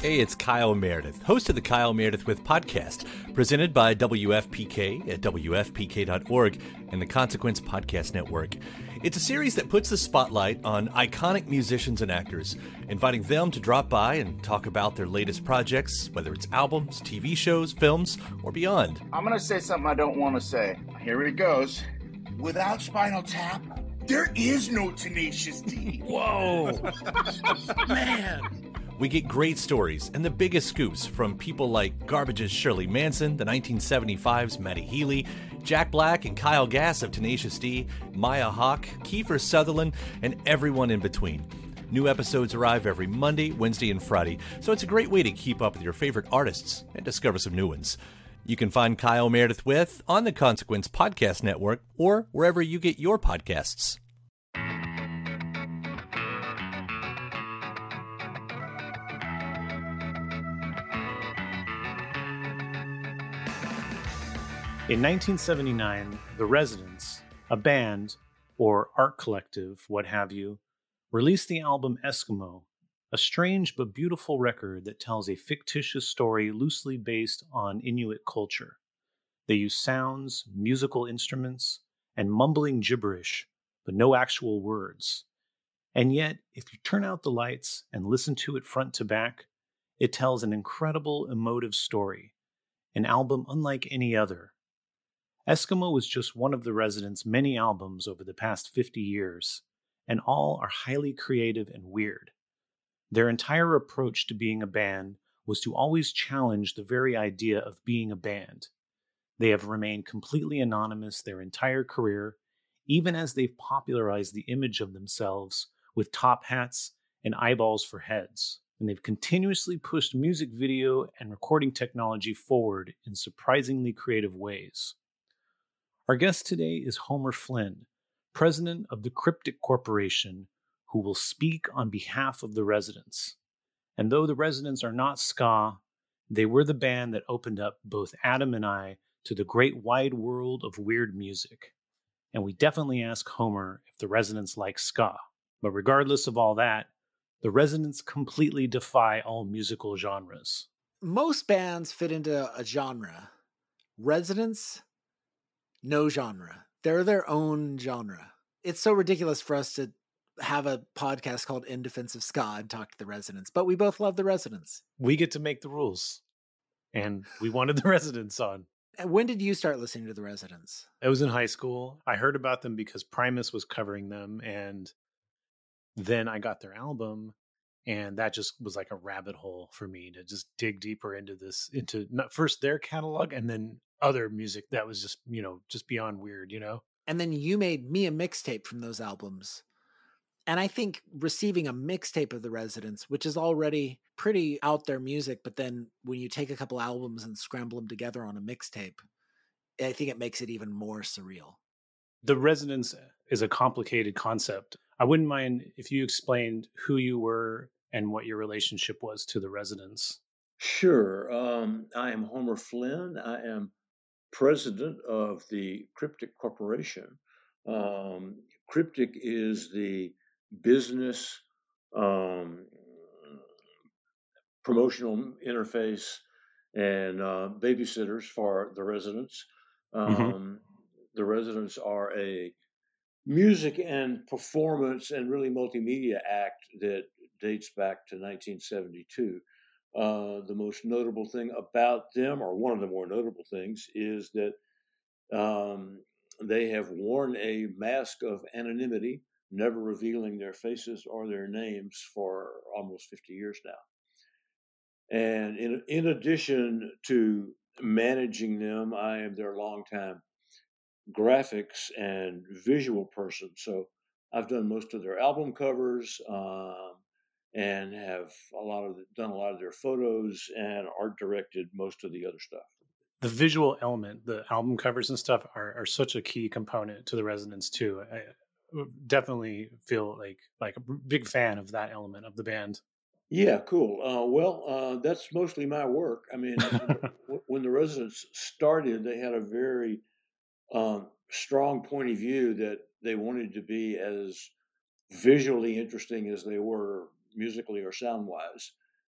Hey, it's Kyle Meredith, host of the Kyle Meredith With podcast, presented by WFPK at WFPK.org and the Consequence Podcast Network. It's a series that puts the spotlight on iconic musicians and actors, inviting them to drop by and talk about their latest projects, whether it's albums, TV shows, films, or beyond. I'm going to say something I don't want to say. Here it goes. Without Spinal Tap, there is no Tenacious D. Whoa! Man! We get great stories and the biggest scoops from people like Garbage's Shirley Manson, the 1975's Matty Healy, Jack Black and Kyle Gass of Tenacious D, Maya Hawke, Kiefer Sutherland, and everyone in between. New episodes arrive every Monday, Wednesday, and Friday, so it's a great way to keep up with your favorite artists and discover some new ones. You can find Kyle Meredith With on the Consequence Podcast Network or wherever you get your podcasts. In 1979, The Residents, a band, or art collective, what have you, released the album Eskimo, a strange but beautiful record that tells a fictitious story loosely based on Inuit culture. They use sounds, musical instruments, and mumbling gibberish, but no actual words. And yet, if you turn out the lights and listen to it front to back, it tells an incredible emotive story, an album unlike any other. Eskimo was just one of The Residents' many albums over the past 50 years, and all are highly creative and weird. Their entire approach to being a band was to always challenge the very idea of being a band. They have remained completely anonymous their entire career, even as they've popularized the image of themselves with top hats and eyeballs for heads. And they've continuously pushed music video and recording technology forward in surprisingly creative ways. Our guest today is Homer Flynn, president of the Cryptic Corporation, who will speak on behalf of The Residents. And though The Residents are not ska, they were the band that opened up both Adam and I to the great wide world of weird music. And we definitely ask Homer if The Residents like ska. But regardless of all that, The Residents completely defy all musical genres. Most bands fit into a genre. Residents, no genre. They're their own genre. It's so ridiculous for us to have a podcast called In Defense of Ska and talk to The Residents, but we both love The Residents. We get to make the rules, and we wanted The Residents on. And when did you start listening to The Residents? I was in high school. I heard about them because Primus was covering them, and then I got their album, and that just was like a rabbit hole for me to just dig deeper into not first their catalog and then other music that was just, just beyond weird, And then you made me a mixtape from those albums. And I think receiving a mixtape of The Residents, which is already pretty out there music, but then when you take a couple albums and scramble them together on a mixtape, I think it makes it even more surreal. The Residents is a complicated concept. I wouldn't mind if you explained who you were and what your relationship was to The Residents. Sure. I am Homer Flynn. I am president of the Cryptic Corporation. Cryptic is the business promotional interface and babysitters for The Residents. The Residents are a music and performance and really multimedia act that dates back to 1972. The most notable thing about them, or one of the more notable things, is that they have worn a mask of anonymity, never revealing their faces or their names for almost 50 years now. And in addition to managing them, I am their longtime graphics and visual person. So I've done most of their album covers and have done a lot of their photos and art directed most of the other stuff. The visual element, the album covers and stuff are such a key component to The Residents too. I definitely feel like a big fan of that element of the band. Yeah, cool. That's mostly my work. I mean, when The Residents started, they had a very strong point of view that they wanted to be as visually interesting as they were musically or sound wise.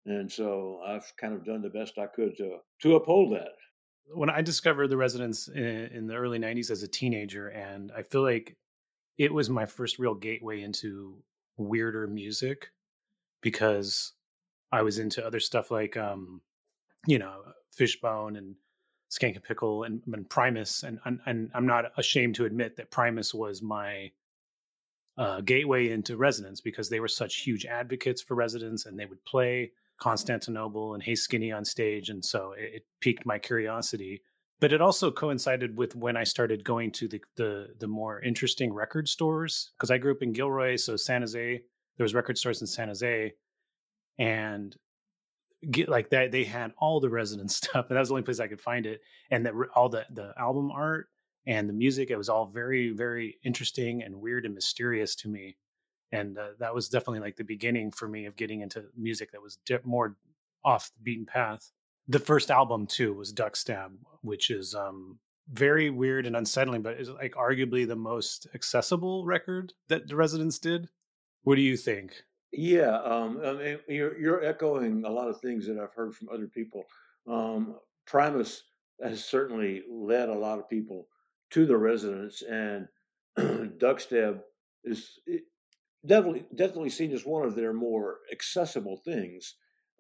And so I've kind of done the best I could to uphold that. When I discovered the Residents in the early 90s as a teenager, and I feel like it was my first real gateway into weirder music, because I was into other stuff like Fishbone and Skank and Pickle and Primus, and I'm not ashamed to admit that Primus was my gateway into Residents, because they were such huge advocates for Residents, and they would play Constantinople and Hey Skinny on stage, and so it piqued my curiosity. But it also coincided with when I started going to the more interesting record stores, because I grew up in Gilroy, so San Jose, there was record stores in San Jose, and like that they had all the Resident stuff, and that was the only place I could find it. And that all the album art and the music, it was all very, very interesting and weird and mysterious to me. And that was definitely like the beginning for me of getting into music that was more off the beaten path. The first album too was Duck Stab, which is very weird and unsettling, but is like arguably the most accessible record that the Residents did. What do you think? Yeah, I mean, you're echoing a lot of things that I've heard from other people. Primus has certainly led a lot of people to the Residents, and Duck Stab is definitely seen as one of their more accessible things.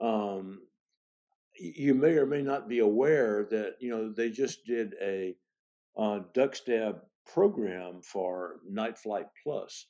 You may or may not be aware that they just did a Duck Stab program for Night Flight Plus.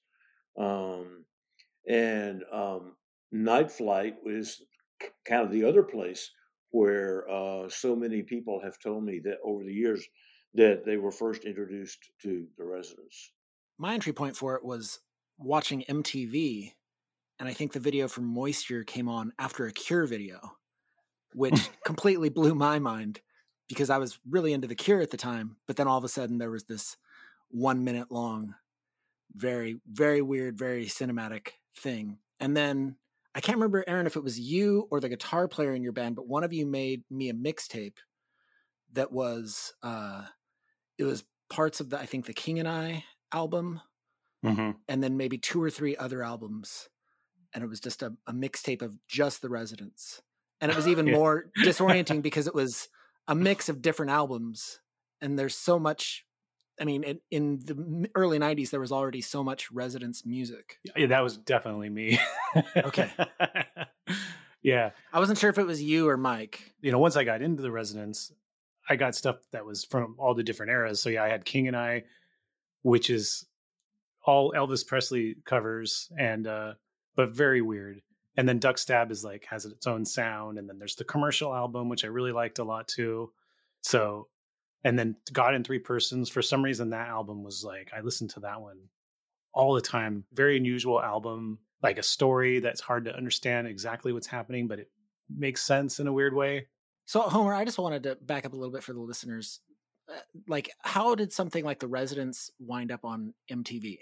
And Night Flight was kind of the other place where so many people have told me that over the years that they were first introduced to the Residents. My entry point for it was watching MTV, and I think the video from Moisture came on after a Cure video, which completely blew my mind, because I was really into the Cure at the time. But then all of a sudden there was this 1 minute long, very, very weird, very cinematic thing. And then I can't remember, Aaron, if it was you or the guitar player in your band, but one of you made me a mixtape that was it was parts of I think the King and I album, and then maybe 2 or 3 other albums, and it was just a mixtape of just the Residents. And it was even more disorienting because it was a mix of different albums, and there's so much. I mean, in the early 90s, there was already so much Residents music. Yeah, that was definitely me. Okay. Yeah. I wasn't sure if it was you or Mike. Once I got into the Residents, I got stuff that was from all the different eras. So yeah, I had King and I, which is all Elvis Presley covers, and but very weird. And then Duck Stab is like has its own sound. And then there's the commercial album, which I really liked a lot too. So, and then God in Three Persons, for some reason that album was like, I listened to that one all the time. Very unusual album, like a story that's hard to understand exactly what's happening, but it makes sense in a weird way. So Homer, I just wanted to back up a little bit for the listeners. Like, how did something like the Residents wind up on MTV?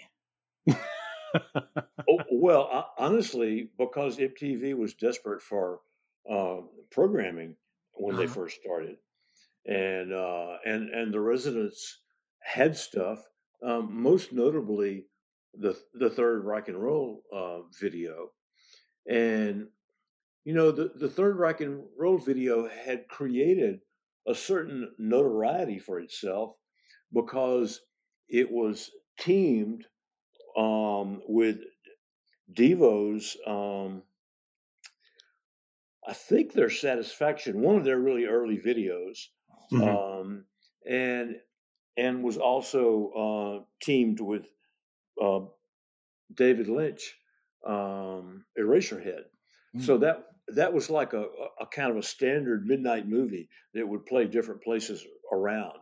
Well, honestly, because MTV was desperate for programming when they first started, and the Residents had stuff. Most notably, the third Rock and Roll video, and the third Rock and Roll video had created a certain notoriety for itself because it was teamed with Devo's, I think their Satisfaction, one of their really early videos, and was also teamed with David Lynch, Eraserhead. So that was like a kind of a standard midnight movie that would play different places around.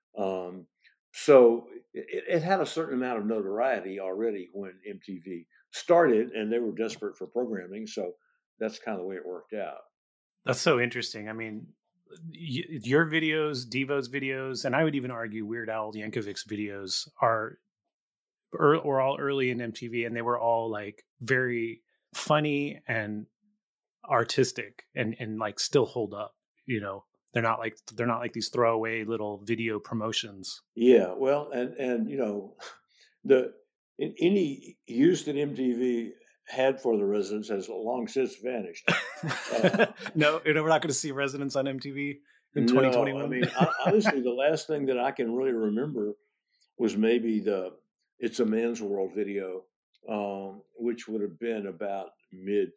So it had a certain amount of notoriety already when MTV started, and they were desperate for programming. So that's kind of the way it worked out. That's so interesting. I mean, your videos, Devo's videos, and I would even argue Weird Al Yankovic's videos were all early in MTV, and they were all like very funny and artistic and like still hold up. They're not like these throwaway little video promotions. Yeah, well, and any use that MTV had for the Residents has long since vanished. No, we're not going to see Residents on MTV in No, 2021. I mean, honestly, the last thing that I can really remember was maybe the "It's a Man's World" video, which would have been about mid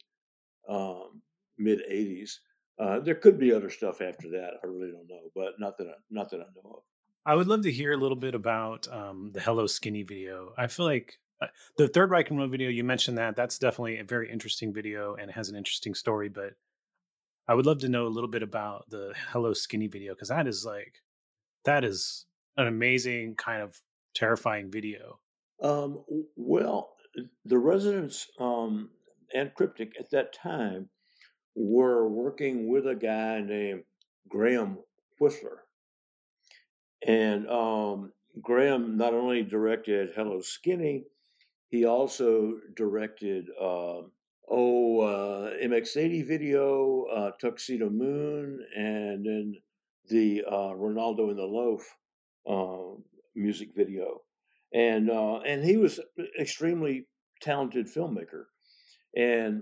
'80s. There could be other stuff after that. I really don't know, but not that I know of. I would love to hear a little bit about the Hello Skinny video. I feel like the Third Reich and Roll video, you mentioned that's definitely a very interesting video and has an interesting story, but I would love to know a little bit about the Hello Skinny video, because that is an amazing kind of terrifying video. Well, the Residents and Cryptic at that time were working with a guy named Graham Whiffler. And Graham not only directed Hello Skinny, he also directed MX80 video, Tuxedo Moon, and then the Ronaldo in the Loaf music video. And he was an extremely talented filmmaker. And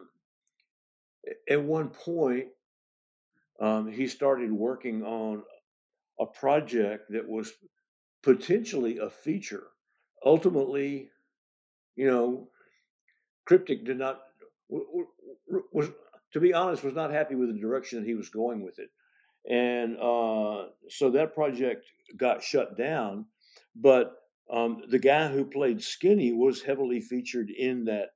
at one point, he started working on a project that was potentially a feature. Ultimately, Cryptic did not, was, to be honest, was not happy with the direction that he was going with it. And so that project got shut down. But the guy who played Skinny was heavily featured in that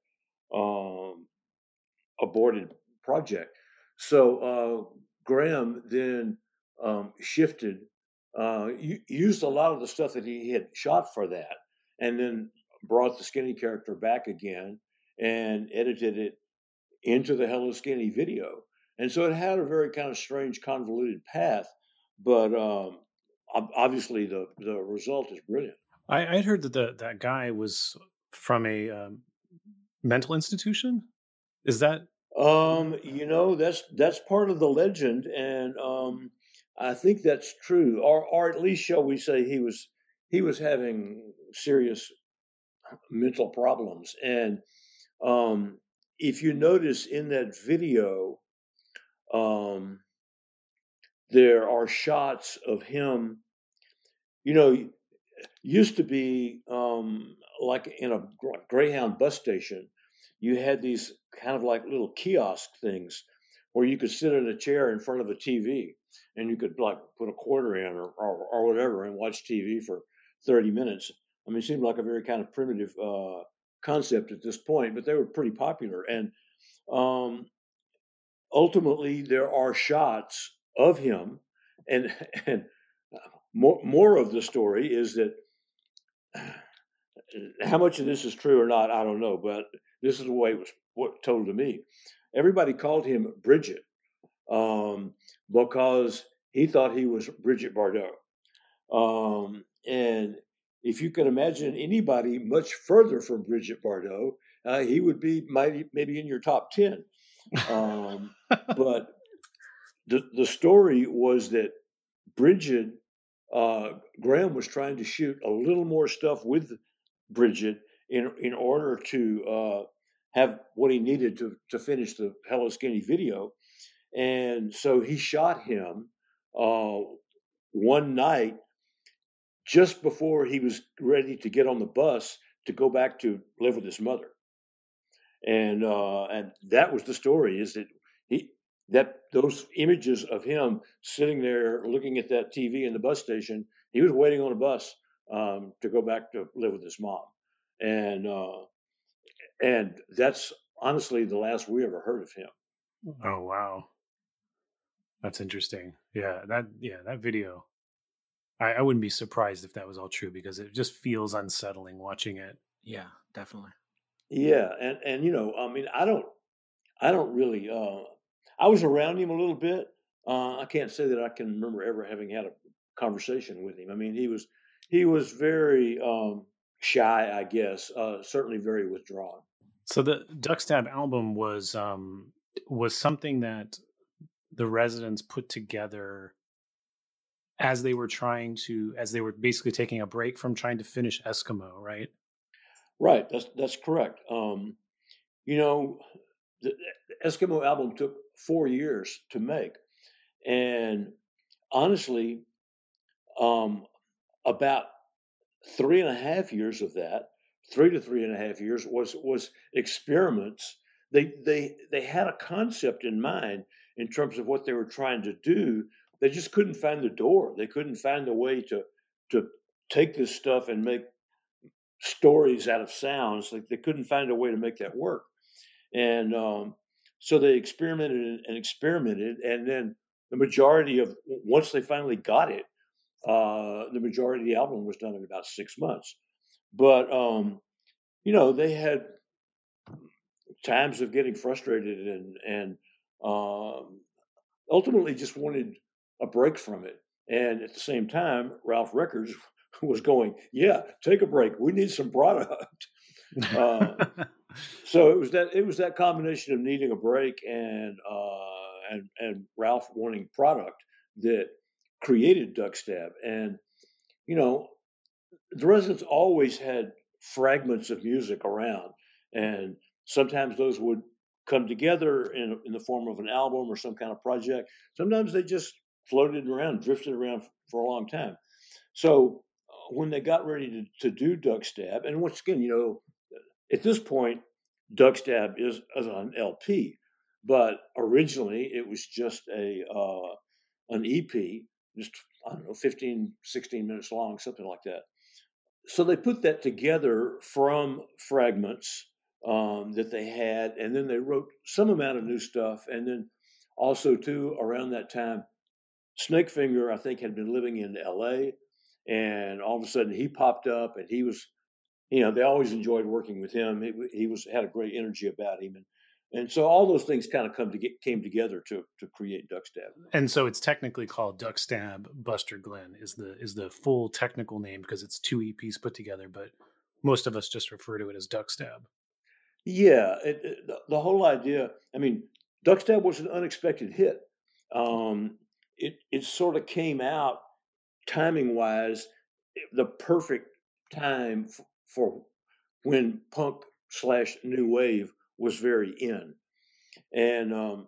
aborted project. So Graham then shifted, used a lot of the stuff that he had shot for that, and then brought the Skinny character back again and edited it into the Hello Skinny video. And so it had a very kind of strange, convoluted path, but obviously the result is brilliant. I heard that that guy was from a mental institution. Is that? That's part of the legend, and I think that's true, or at least, shall we say, he was having serious mental problems. And if you notice in that video, there are shots of him. Used to be like in a Greyhound bus station, you had these kind of like little kiosk things where you could sit in a chair in front of a TV and you could like put a quarter in or whatever and watch TV for 30 minutes. I mean, it seemed like a very kind of primitive concept at this point, but they were pretty popular. And ultimately, there are shots of him, and more of the story is that how much of this is true or not, I don't know, but this is the way it was told to me. Everybody called him Bridget because he thought he was Brigitte Bardot. And if you can imagine anybody much further from Brigitte Bardot, he would be maybe in your top 10. But the story was that Bridget, Graham was trying to shoot a little more stuff with Bridget in order to have what he needed to finish the Hello Skinny video. And so he shot him one night just before he was ready to get on the bus to go back to live with his mother. And that was the story, is that those images of him sitting there looking at that TV in the bus station, he was waiting on a bus to go back to live with his mom. And that's honestly the last we ever heard of him. Oh, wow. That's interesting. Yeah, that video. I wouldn't be surprised if that was all true, because it just feels unsettling watching it. Yeah, definitely. Yeah, and I mean, I don't really. I was around him a little bit. I can't say that I can remember ever having had a conversation with him. I mean, he was very shy, I guess. Certainly very withdrawn. So the Duckstab album was something that the Residents put together as they were basically taking a break from trying to finish Eskimo, right? Right. That's correct. You know, the Eskimo album took 4 years to make, and honestly, about 3.5 years of that, 3 to 3.5 years was experiments. They had a concept in mind in terms of what they were trying to do. They just couldn't find the door. They couldn't find a way to take this stuff and make stories out of sounds. Like they couldn't find a way to make that work. And so they experimented, and then the majority of once they finally got it, the majority of the album was done in about 6 months. But they had times of getting frustrated and ultimately just wanted a break from it. And at the same time, Ralph Records was going, "Yeah, take a break. We need some product." So it was that combination of needing a break and Ralph wanting product that created Duckstab. And the Residents always had fragments of music around, and sometimes those would come together in the form of an album or some kind of project. Sometimes they just floated around, drifted around for a long time. So when they got ready to do Duckstab, and once again, at this point, Duckstab is an LP, but originally it was just an EP, just, I don't know, 15, 16 minutes long, something like that. So they put that together from fragments that they had, and then they wrote some amount of new stuff. And then also, too, around that time, Snakefinger, I think, had been living in LA, and all of a sudden he popped up, and he was, they always enjoyed working with him. He had a great energy about him, and so all those things kind of came together to create Duckstab. And so it's technically called Duckstab Buster Glenn is the full technical name, because it's 2 EPs put together, but most of us just refer to it as Duckstab. Yeah, the whole idea. I mean, Duckstab was an unexpected hit. It sort of came out timing wise, the perfect time for when punk / new wave was very in. And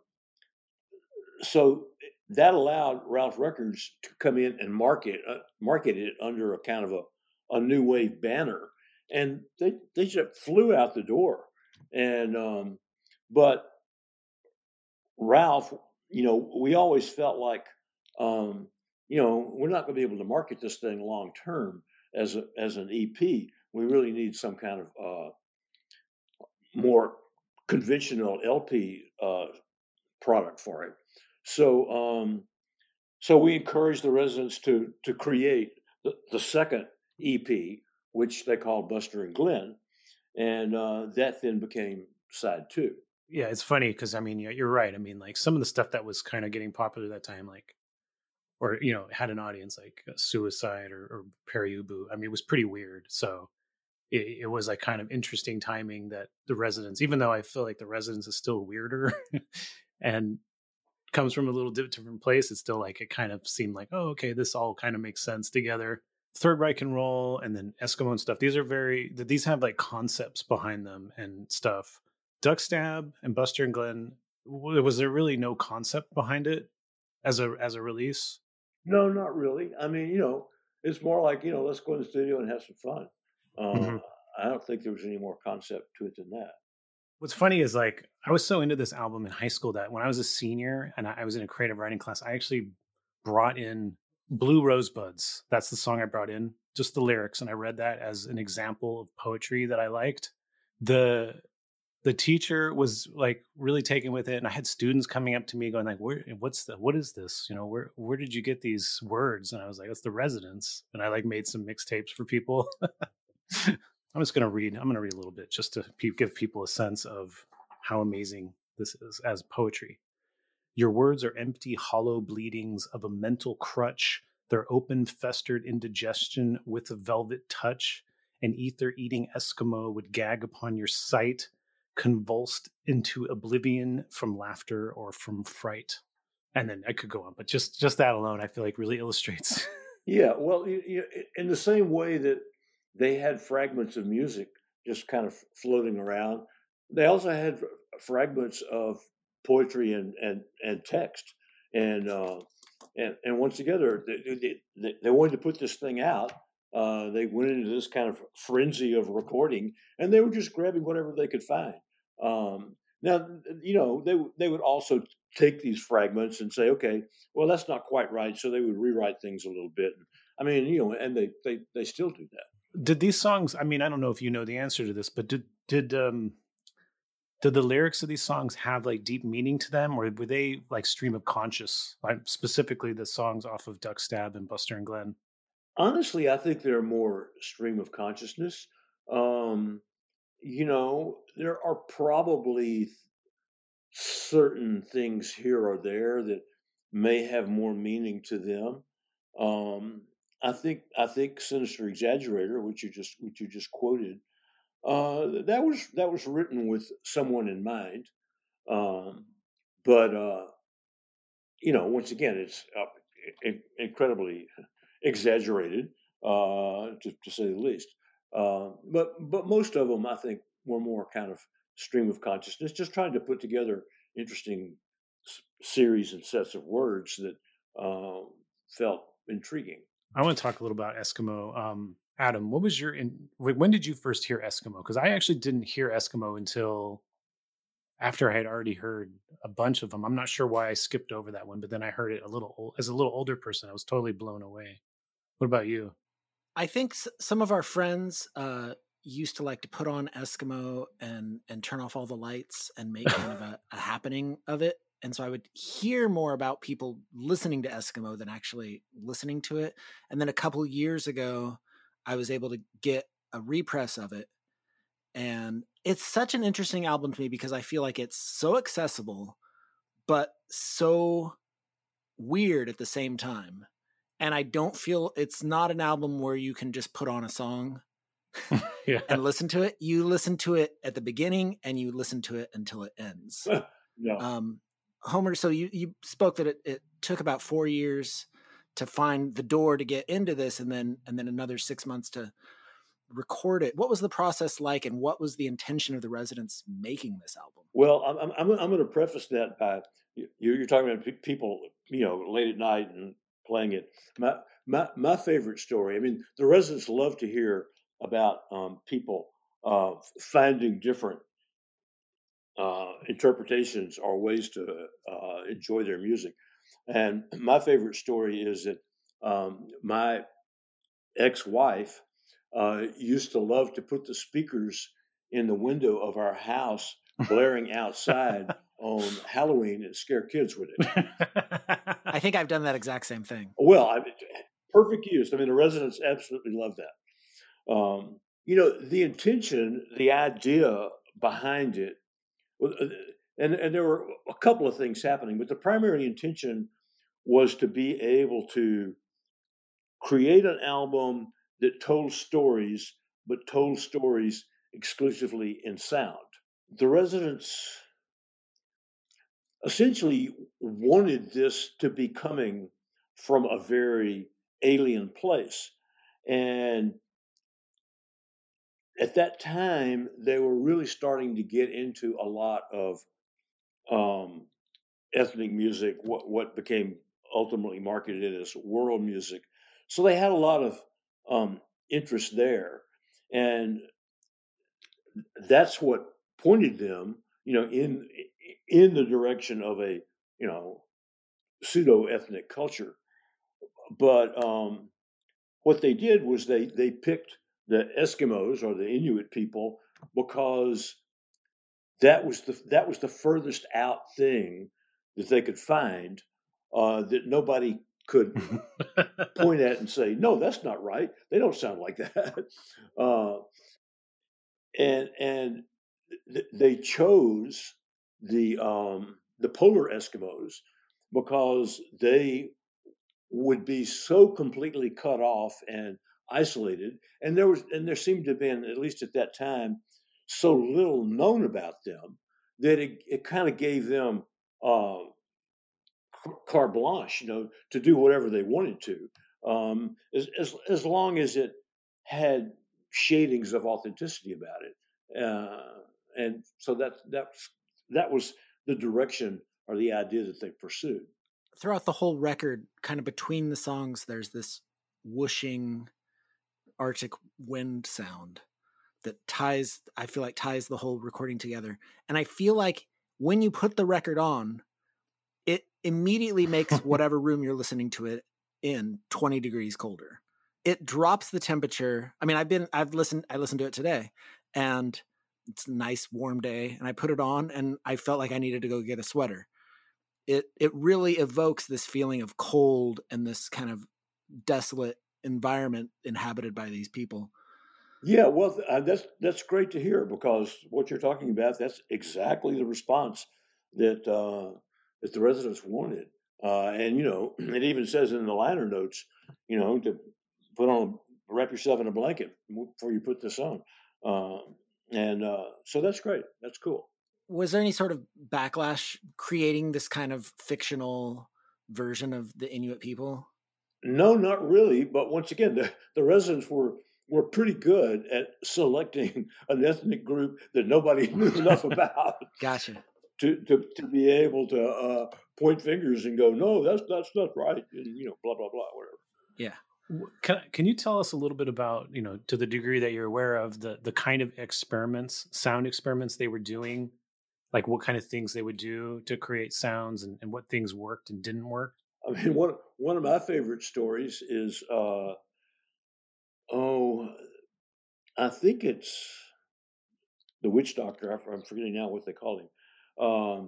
so that allowed Ralph Records to come in and market it under a kind of a new wave banner. And they just flew out the door. And but Ralph, we always felt like, we're not going to be able to market this thing long term as an EP. We really need some kind of more conventional LP product for it. So we encouraged the Residents to create the second EP, which they called Buster and Glenn, and that then became side 2. Yeah, it's funny because, I mean, you're right. I mean, like some of the stuff that was kind of getting popular at that time, like, or, had an audience, like Suicide or Perry Ubu. I mean, it was pretty weird. So it was like kind of interesting timing that the Residents, even though I feel like the Residents is still weirder and comes from a little different place, it's still like, it kind of seemed like, oh, okay, this all kind of makes sense together. Third Reich and Roll and then Eskimo and stuff. These have like concepts behind them and stuff. Duckstab and Buster and Glenn, was there really no concept behind it as a release? No, not really. I mean, it's more like, let's go in the studio and have some fun. I don't think there was any more concept to it than that. What's funny is, like, I was so into this album in high school that when I was a senior and I was in a creative writing class, I actually brought in Blue Rosebuds. That's the song I brought in, just the lyrics. And I read that as an example of poetry that I liked. The teacher was like really taken with it. And I had students coming up to me going like, what is this? Where did you get these words? And I was like, it's the Residents. And I like made some mixtapes for people. I'm going to read a little bit just to give people a sense of how amazing this is as poetry. Your words are empty, hollow bleedings of a mental crutch. Their open, festered indigestion with a velvet touch. An ether-eating Eskimo would gag upon your sight, convulsed into oblivion from laughter or from fright. And then I could go on, but just that alone, I feel like really illustrates. Yeah, well, in the same way that they had fragments of music just kind of floating around, They also had fragments of poetry and text, and once together they wanted to put this thing out. They went into this kind of frenzy of recording, and they were just grabbing whatever they could find. Now, they would also take these fragments and say, okay, well, that's not quite right, so they would rewrite things a little bit. I mean, and they still do that. Did these songs? I mean, I don't know if you know the answer to this, but did the lyrics of these songs have like deep meaning to them, or were they like stream of conscious? Like specifically the songs off of Duck Stab and Buster and Glenn. Honestly, I think they're more stream of consciousness. There are probably certain things here or there that may have more meaning to them. I think Sinister Exaggerator, which you just quoted, that was written with someone in mind. But once again, it's incredibly exaggerated, to say the least. But most of them, I think, were more kind of stream of consciousness, just trying to put together interesting series and sets of words that felt intriguing. I want to talk a little about Eskimo. Adam, what was when did you first hear Eskimo? Because I actually didn't hear Eskimo until after I had already heard a bunch of them. I'm not sure why I skipped over that one, but then I heard it as a little older person. I was totally blown away. What about you? I think some of our friends used to like to put on Eskimo and turn off all the lights and make kind of a happening of it. And so I would hear more about people listening to Eskimo than actually listening to it. And then a couple years ago, I was able to get a repress of it. And it's such an interesting album to me because I feel like it's so accessible, but so weird at the same time. And I don't feel it's not an album where you can just put on a song and listen to it. You listen to it at the beginning and you listen to it until it ends. Yeah. Homer, so you spoke that it took about 4 years to find the door to get into this, and then another 6 months to record it. What was the process like, and what was the intention of the Residents making this album? Well, I'm going to preface that by you're talking about people, late at night and playing it. My favorite story. I mean, the Residents love to hear about people finding different interpretations or ways to enjoy their music. And my favorite story is that my ex-wife used to love to put the speakers in the window of our house blaring outside on Halloween and scare kids with it. I think I've done that exact same thing. Well, perfect use. I mean, the Residents absolutely love that. The intention, the idea behind it, and there were a couple of things happening, but the primary intention was to be able to create an album that told stories, but told stories exclusively in sound. The Residents essentially wanted this to be coming from a very alien place. And at that time, they were really starting to get into a lot of ethnic music, what became ultimately marketed as world music. So they had a lot of interest there. And that's what pointed them, in the direction of a, pseudo-ethnic culture. But what they did was they picked the Eskimos or the Inuit people because that was the furthest out thing that they could find that nobody could point at and say, no, that's not right. They don't sound like that. And they chose the polar Eskimos because they would be so completely cut off and isolated, and there seemed to have been, at least at that time, so little known about them that it kind of gave them carte blanche, to do whatever they wanted to, as long as it had shadings of authenticity about it. and so that was the direction or the idea that they pursued. Throughout the whole record, kind of between the songs, there's this whooshing Arctic wind sound that I feel like ties the whole recording together. And I feel like when you put the record on, it immediately makes whatever room you're listening to it in 20 degrees colder. It drops the temperature. I mean, I listened to it today, and it's a nice warm day, and I put it on and I felt like I needed to go get a sweater. It really evokes this feeling of cold and this kind of desolate environment inhabited by these people. Yeah, well, that's great to hear, because what you're talking about, that's exactly the response that the residents wanted. And it even says in the liner notes, to wrap yourself in a blanket before you put this on. So that's great. That's cool. Was there any sort of backlash creating this kind of fictional version of the Inuit people? No, not really. But once again, the residents were pretty good at selecting an ethnic group that nobody knew enough about. Gotcha. To be able to point fingers and go, no, that's not right, and blah blah blah, whatever. Yeah. Can you tell us a little bit about, to the degree that you're aware of, the kind of sound experiments they were doing, like what kind of things they would do to create sounds, and what things worked and didn't work? I mean, one of my favorite stories is, I think it's the witch doctor. I'm forgetting now what they call him.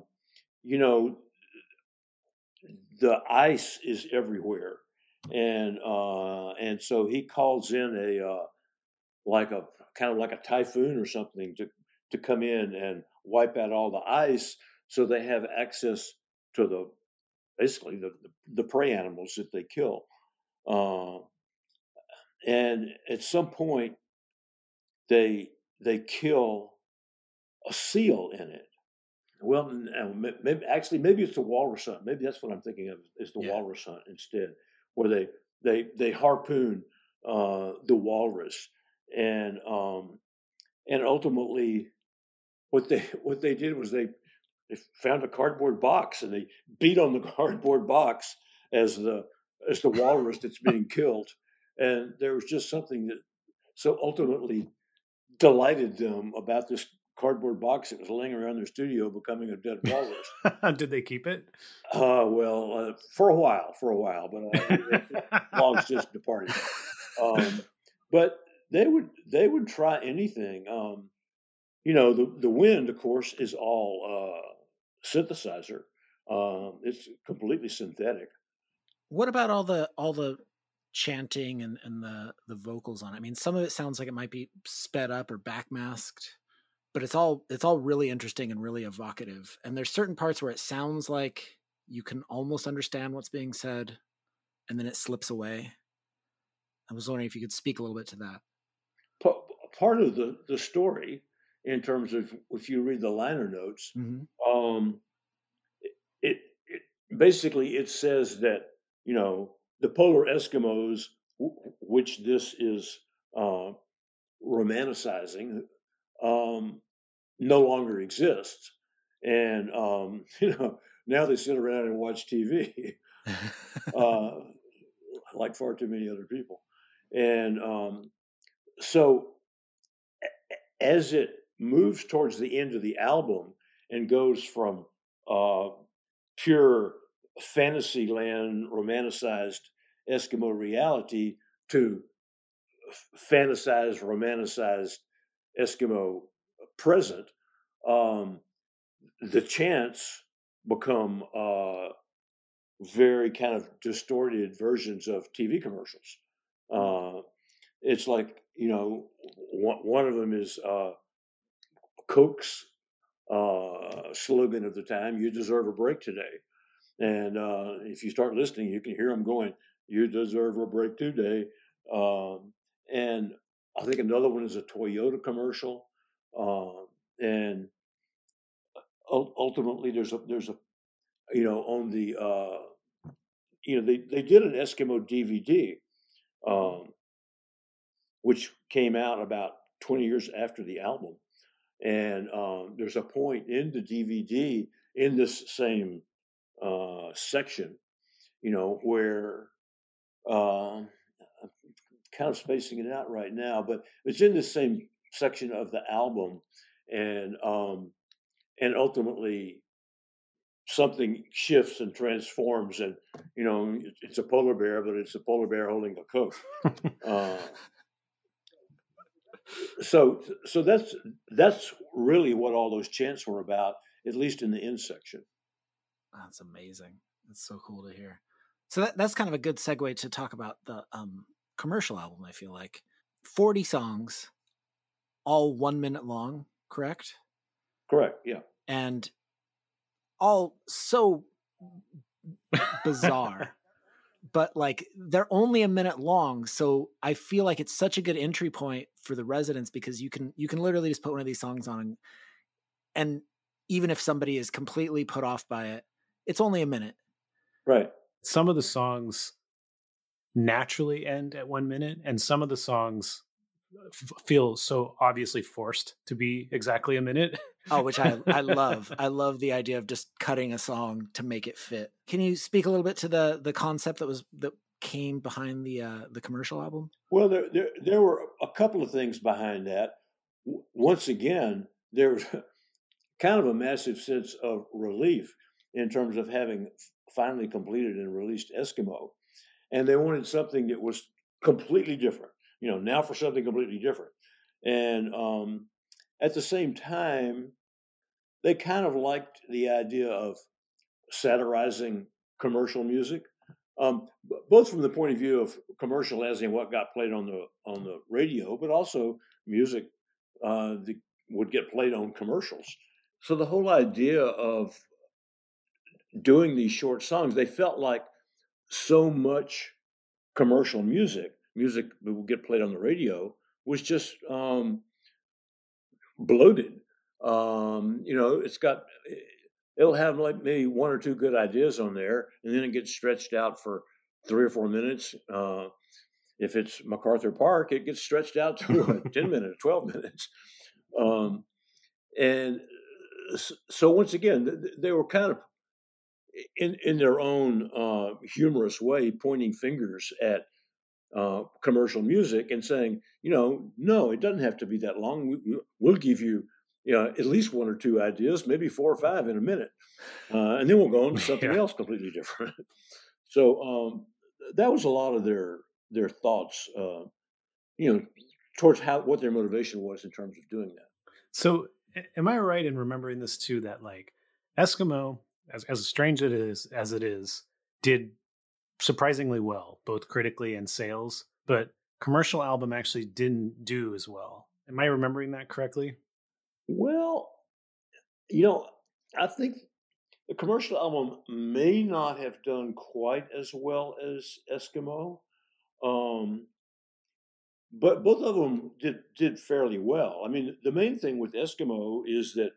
The ice is everywhere, and so he calls in a kind of like a typhoon or something to come in and wipe out all the ice, so they have access to basically the prey animals that they kill. And at some point, they kill a seal in it. Well, maybe it's the walrus hunt. Maybe that's what I'm thinking of, is the walrus hunt instead, where they harpoon the walrus, and ultimately what they did was they found a cardboard box, and they beat on the cardboard box as the walrus that's being killed, and there was just something that so ultimately delighted them about this cardboard box that was laying around their studio becoming a dead walrus. Did they keep it? For a while, but long since departed. But they would try anything. The wind, of course, is all synthesizer. It's completely synthetic. What about all the chanting and the vocals on it? I mean, some of it sounds like it might be sped up or backmasked, but it's all really interesting and really evocative. And there's certain parts where it sounds like you can almost understand what's being said, and then it slips away. I was wondering if you could speak a little bit to that. Part of the story, in terms of if you read the liner notes, it basically it says that the polar Eskimos, which this is romanticizing, no longer exists, and now they sit around and watch TV, like far too many other people, and so as it moves towards the end of the album and goes from pure fantasyland, romanticized Eskimo reality to fantasized, romanticized Eskimo present, the chants become very kind of distorted versions of TV commercials. It's like, one of them is Coke's slogan of the time: "You deserve a break today." And if you start listening, you can hear them going, "You deserve a break today." And I think another one is a Toyota commercial. And ultimately, there's a on the they did an Eskimo DVD, which came out about 20 years after the album, And there's a point in the DVD in this same section, where I'm kind of spacing it out right now, but it's in the same section of the album, and ultimately something shifts and transforms, and it's a polar bear, but it's a polar bear holding a Coke. So that's really what all those chants were about, at least in the end section. That's amazing. That's so cool to hear. So that's kind of a good segue to talk about the commercial album. I feel like 40 songs, all 1 minute long, correct? Correct. Yeah. And all so bizarre, but like they're only a minute long. So I feel like it's such a good entry point for the residents, because you can literally just put one of these songs on, and even if somebody is completely put off by it, it's only a minute. Right. Some of the songs naturally end at 1 minute, and some of the songs feel so obviously forced to be exactly a minute. Oh, which I love. I love the idea of just cutting a song to make it fit. Can you speak a little bit to the concept that came behind the commercial album? Well, there were a couple of things behind that. Once again, there was kind of a massive sense of relief in terms of having finally completed and released Eskimo, and they wanted something that was completely different. Now for something completely different, and at the same time, they kind of liked the idea of satirizing commercial music, both from the point of view of commercial as in what got played on the radio, but also music that would get played on commercials. So the whole idea of doing these short songs, they felt like so much commercial music that would get played on the radio was just bloated. It'll have like maybe one or two good ideas on there, and then it gets stretched out for 3 or 4 minutes. If it's MacArthur Park, it gets stretched out to 10 minutes, 12 minutes. And so once again, they were kind of in their own humorous way pointing fingers at commercial music and saying, no, it doesn't have to be that long. We'll give you, at least 1 or 2 ideas, maybe 4 or 5 in a minute, and then we'll go on to something else completely different. So that was a lot of their thoughts, towards what their motivation was in terms of doing that. So, am I right in remembering this too? That like Eskimo, as strange as it is, did surprisingly well, both critically and sales, but commercial album actually didn't do as well. Am I remembering that correctly? Well, I think the commercial album may not have done quite as well as Eskimo, but both of them did fairly well. I mean, the main thing with Eskimo is that,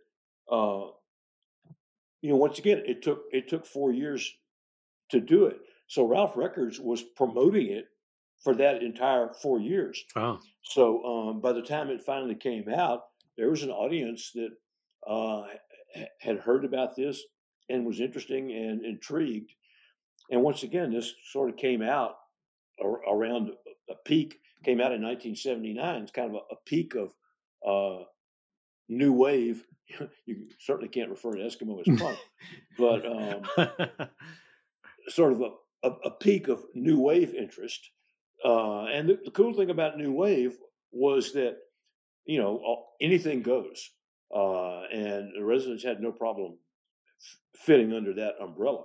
once again, it took 4 years to do it. So Ralph Records was promoting it for that entire 4 years. Oh. So by the time it finally came out, there was an audience that had heard about this and was interested and intrigued. And once again, this sort of came out around a peak, came out in 1979. It's kind of a peak of new wave. You certainly can't refer to Eskimo as punk, but sort of a peak of new wave interest. And the cool thing about new wave was that, anything goes. And the Residents had no problem fitting under that umbrella.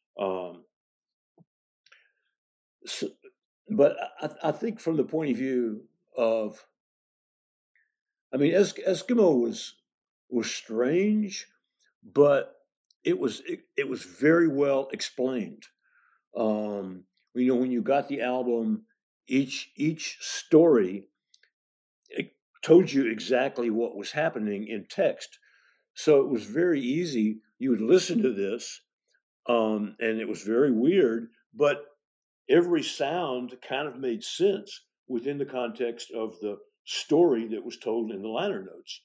But I think from the point of view of, Eskimo was strange, but it was very well explained. When you got the album, each story, it told you exactly what was happening in text. So it was very easy. You would listen to this, and it was very weird, but every sound kind of made sense within the context of the story that was told in the liner notes.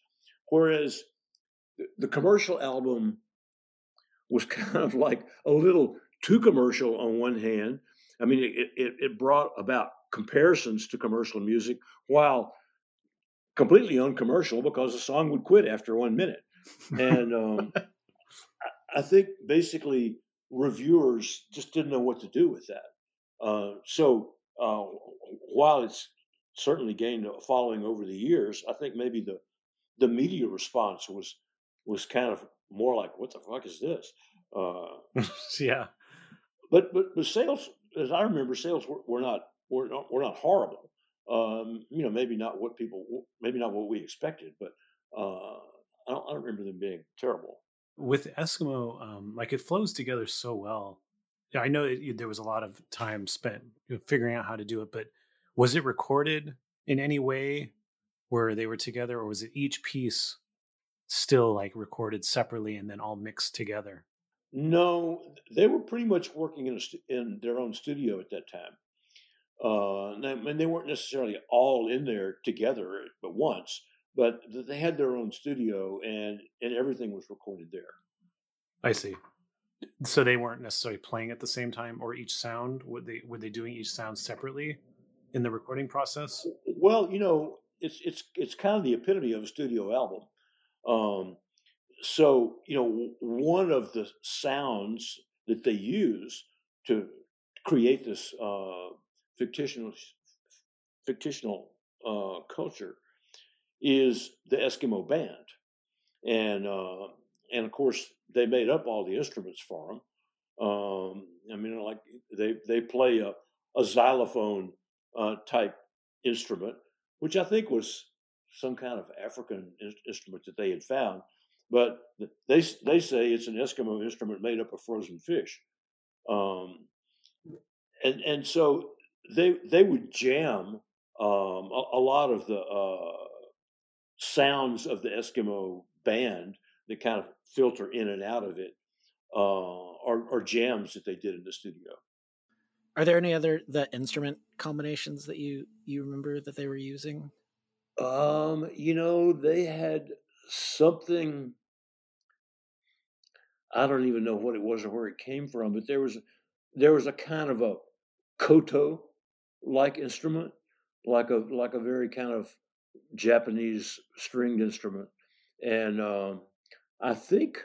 Whereas the commercial album was kind of like a little too commercial on one hand. I mean, it brought about comparisons to commercial music while completely uncommercial because the song would quit after 1 minute. And I think basically reviewers just didn't know what to do with that. So while it's certainly gained a following over the years, I think maybe the media response was kind of more like, "What the fuck is this?" Yeah. But sales, as I remember, sales were not horrible. Maybe not what we expected, but I don't remember them being terrible. With Eskimo, like it flows together so well. Yeah, I know there was a lot of time spent figuring out how to do it, but was it recorded in any way where they were together, or was it each piece still like recorded separately and then all mixed together? No, they were pretty much working in their own studio at that time. And they weren't necessarily all in there together at once, but they had their own studio, and everything was recorded there. I see. So they weren't necessarily playing at the same time, or each sound were they doing each sound separately in the recording process? Well, it's kind of the epitome of a studio album. So one of the sounds that they use to create this fictional culture is the Eskimo band, and of course they made up all the instruments for them. Like they play a xylophone type instrument, which I think was some kind of African instrument that they had found, but they say it's an Eskimo instrument made up of frozen fish, and so they would jam a lot of the sounds of the Eskimo band that kind of filter in and out of it, or jams that they did in the studio. Are there any other instrument combinations that you remember that they were using? They had something. I don't even know what it was or where it came from, but there was a kind of a koto like instrument, like a very kind of Japanese stringed instrument, and I think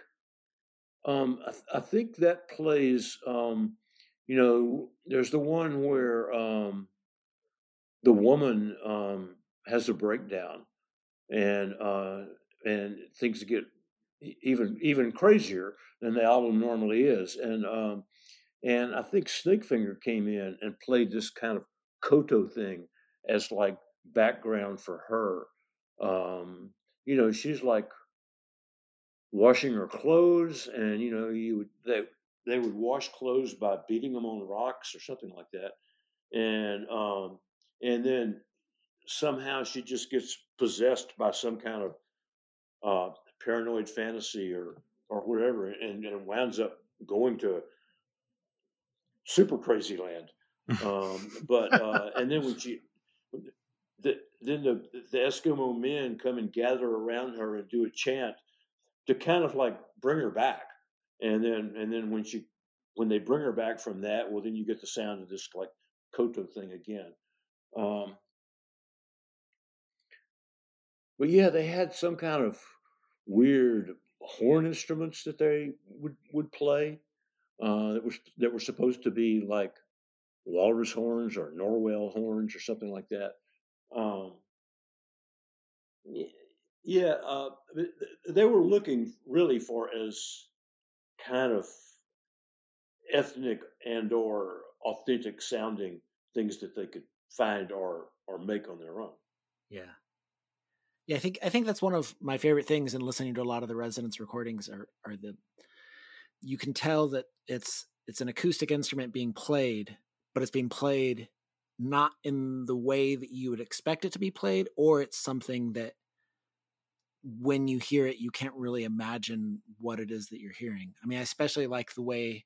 that plays. There's the one where the woman has a breakdown, and things get even crazier than the album normally is, and I think Snakefinger came in and played this kind of koto thing as like background for her. She's like washing her clothes, and they would wash clothes by beating them on rocks or something like that, and then somehow she just gets possessed by some kind of paranoid fantasy or whatever, and winds up going to super crazy land. And then when the Eskimo men come and gather around her and do a chant to kind of like bring her back, and then when they bring her back from that, well, then you get the sound of this like koto thing again. But yeah, they had some kind of weird horn instruments that they would play that were supposed to be like walrus horns or Norwell horns or something like that. They were looking really for as kind of ethnic and or authentic sounding things that they could find or make on their own. Yeah. I think that's one of my favorite things in listening to a lot of the Residents recordings are you can tell that it's an acoustic instrument being played, but it's being played not in the way that you would expect it to be played, or it's something that when you hear it, you can't really imagine what it is that you're hearing. I mean, I especially like the way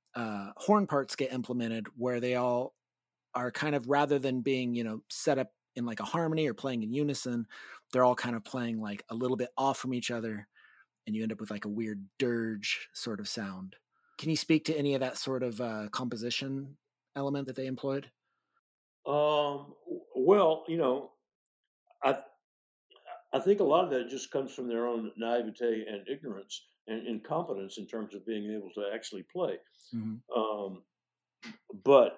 horn parts get implemented, where they all are kind of, rather than being, set up in like a harmony or playing in unison. They're all kind of playing like a little bit off from each other, and you end up with like a weird dirge sort of sound. Can you speak to any of that sort of composition element that they employed? Well, I I think a lot of that just comes from their own naivete and ignorance and incompetence in terms of being able to actually play. Mm-hmm. But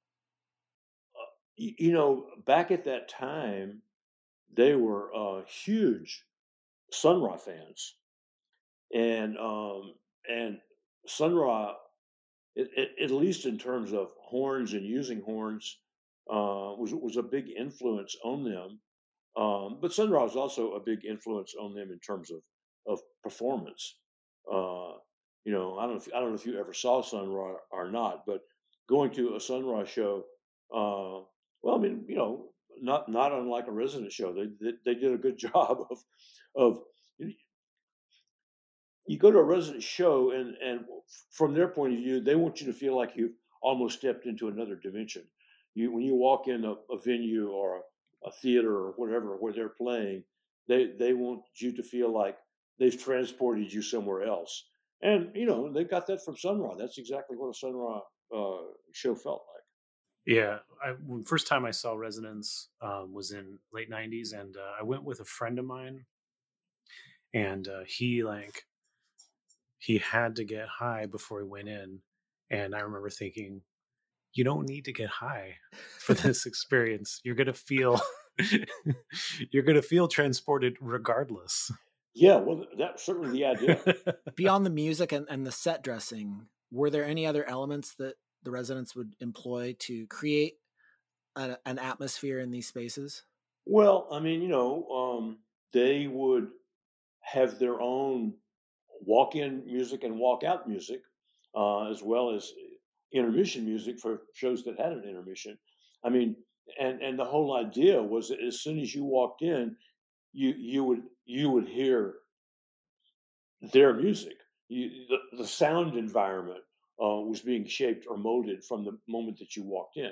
back at that time, they were huge Sun Ra fans, and Sun Ra, at least in terms of horns and using horns, was a big influence on them. But Sun Ra was also a big influence on them in terms of performance. I don't know if you ever saw Sun Ra or not, but going to a Sun Ra show, well, I mean, not unlike a resident show, they did a good job of you go to a resident show, and from their point of view, they want you to feel like you've almost stepped into another dimension. When you walk in a venue or a theater or whatever where they're playing, they want you to feel like they've transported you somewhere else. And they got that from Sun Ra. That's exactly what a Sun Ra show felt like. Yeah, first time I saw Resonance was in late '90s, and I went with a friend of mine, and he had to get high before he went in, and I remember thinking, you don't need to get high for this experience. You're gonna feel transported regardless. Yeah, well, that's certainly the idea. Beyond the music and the set dressing, were there any other elements that the residents would employ to create an atmosphere in these spaces? Well, I mean, they would have their own walk-in music and walk-out music, as well as intermission music for shows that had an intermission. I mean, and the whole idea was that as soon as you walked in, you would hear their music. The sound environment was being shaped or molded from the moment that you walked in,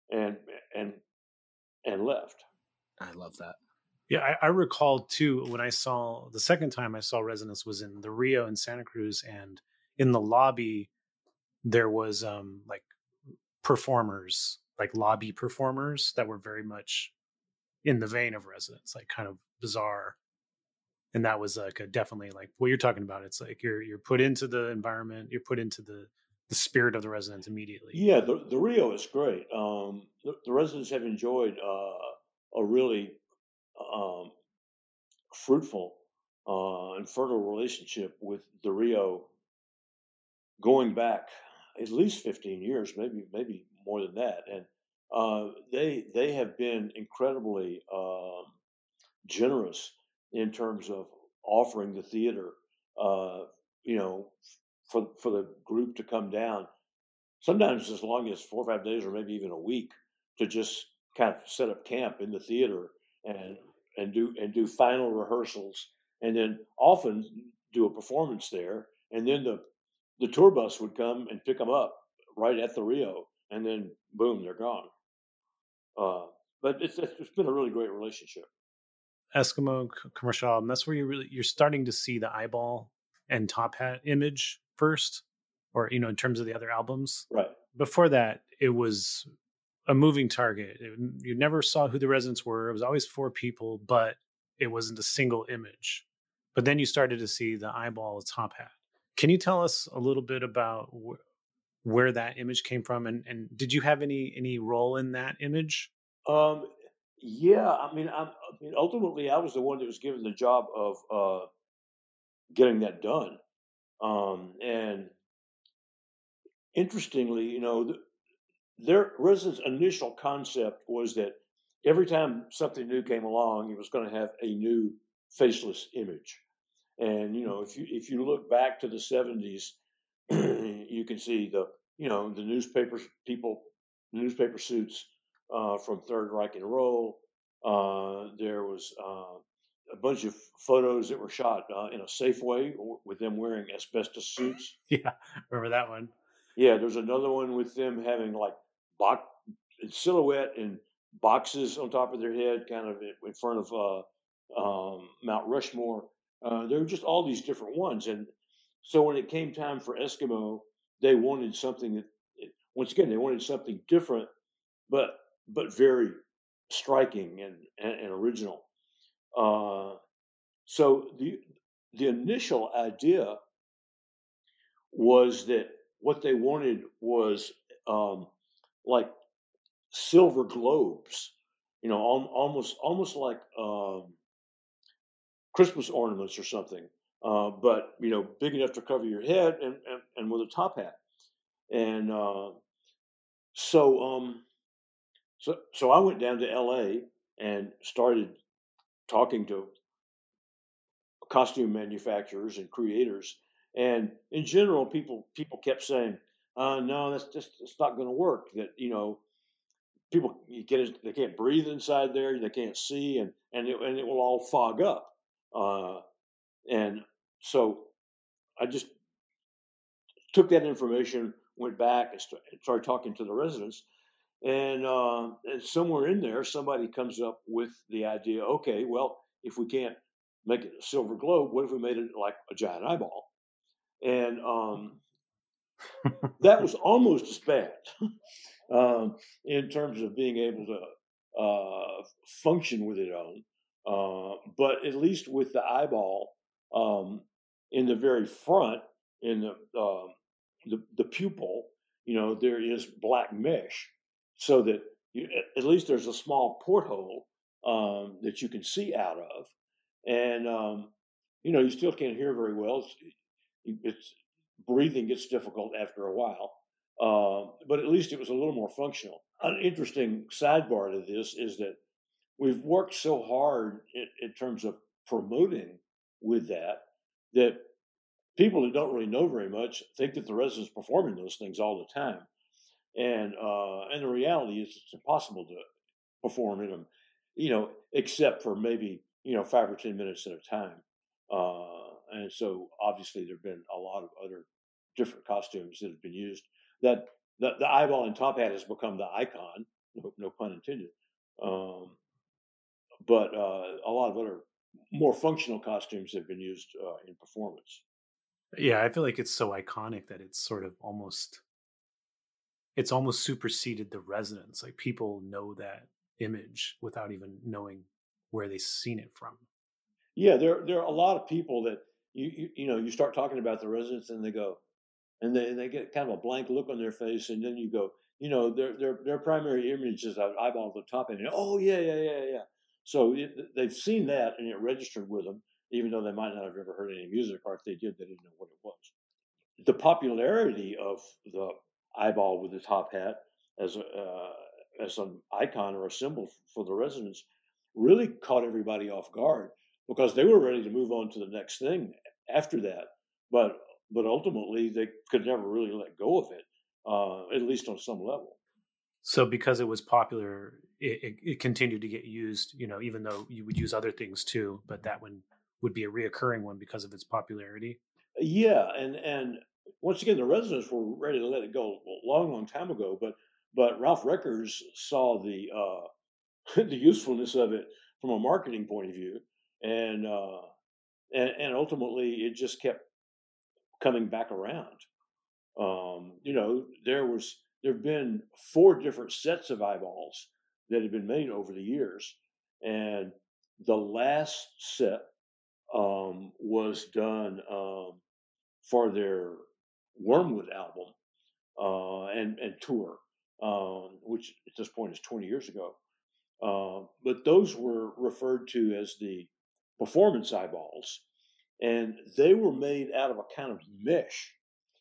and left. I love that. Yeah, I recall too when the second time I saw Resonance was in the Rio in Santa Cruz, and in the lobby there was like performers, like lobby performers that were very much in the vein of Resonance, like kind of bizarre. And that was like definitely like what you're talking about. It's like you're put into the environment, you're put into the spirit of the Residents immediately. Yeah, the Rio is great. The Residents have enjoyed a really fruitful and fertile relationship with the Rio going back at least 15 years, maybe more than that. And they have been incredibly generous in terms of offering the theater, for the group to come down, sometimes as long as 4 or 5 days, or maybe even a week, to just kind of set up camp in the theater and do final rehearsals, and then often do a performance there, and then the tour bus would come and pick them up right at the Rio, and then boom, they're gone. But it's been a really great relationship. Eskimo commercial album, that's where you're starting to see the eyeball and top hat image first, or in terms of the other albums. Right. Before that, it was a moving target. You never saw who the Residents were. It was always 4 people, but it wasn't a single image. But then you started to see the eyeball, top hat. Can you tell us a little bit about where that image came from, and did you have any role in that image? Yeah, I mean, ultimately, I was the one that was given the job of getting that done. And interestingly, their Residents' initial concept was that every time something new came along, it was going to have a new faceless image. And if you look back to the 70s, you can see the newspaper suits from Third Reich and Roll. There was a bunch of photos that were shot in a Safeway with them wearing asbestos suits. Yeah, remember that one? Yeah, there's another one with them having like silhouette and boxes on top of their head, kind of in front of Mount Rushmore. There were just all these different ones. And so when it came time for Eskimo, they wanted something that, once again, they wanted something different, but very striking and original. So the initial idea was that what they wanted was like silver globes, almost like Christmas ornaments or something, but big enough to cover your head and with a top hat. And so I went down to L.A. and started talking to costume manufacturers and creators. And in general, people kept saying, "No, it's not going to work. That people they can't breathe inside there, they can't see, and it will all fog up." And so I just took that information, went back and started talking to the residents, and somewhere in there, somebody comes up with the idea. Okay, well, if we can't make it a silver globe, what if we made it like a giant eyeball? And that was almost as bad in terms of being able to function with it on. But at least with the eyeball in the very front, in the pupil, there is black mesh, so that at least there's a small porthole that you can see out of, and you still can't hear very well. It's breathing gets difficult after a while, but at least it was a little more functional. An interesting sidebar to this is that we've worked so hard in terms of promoting with that people who don't really know very much think that the residents performing those things all the time, and the reality is it's impossible to perform in them, except for maybe 5 or 10 minutes at a time. And so obviously there have been a lot of other different costumes that have been used. That the eyeball and top hat has become the icon, no pun intended. But a lot of other more functional costumes have been used in performance. Yeah, I feel like it's so iconic that it's sort of almost superseded the residents. Like people know that image without even knowing where they've seen it from. Yeah, there are a lot of people that you start talking about the residents and they go, and they get kind of a blank look on their face, and then you go, their primary image is an eyeball at the top, and oh yeah. So they've seen that, and it registered with them, even though they might not have ever heard any music, or if they did, they didn't know what it was. The popularity of the eyeball with the top hat as an icon or a symbol for the residents really caught everybody off guard, because they were ready to move on to the next thing after that. But ultimately, they could never really let go of it, at least on some level. So because it was popular, it continued to get used, even though you would use other things too, but that one would be a reoccurring one because of its popularity. Yeah, and once again, the residents were ready to let it go a long time ago, but Ralph Reckers saw the the usefulness of it from a marketing point of view, and ultimately it just kept coming back around. There have been 4 different sets of eyeballs that have been made over the years, and the last set was done for their Wormwood album and tour, which at this point is 20 years ago. But those were referred to as the performance eyeballs, and they were made out of a kind of mesh.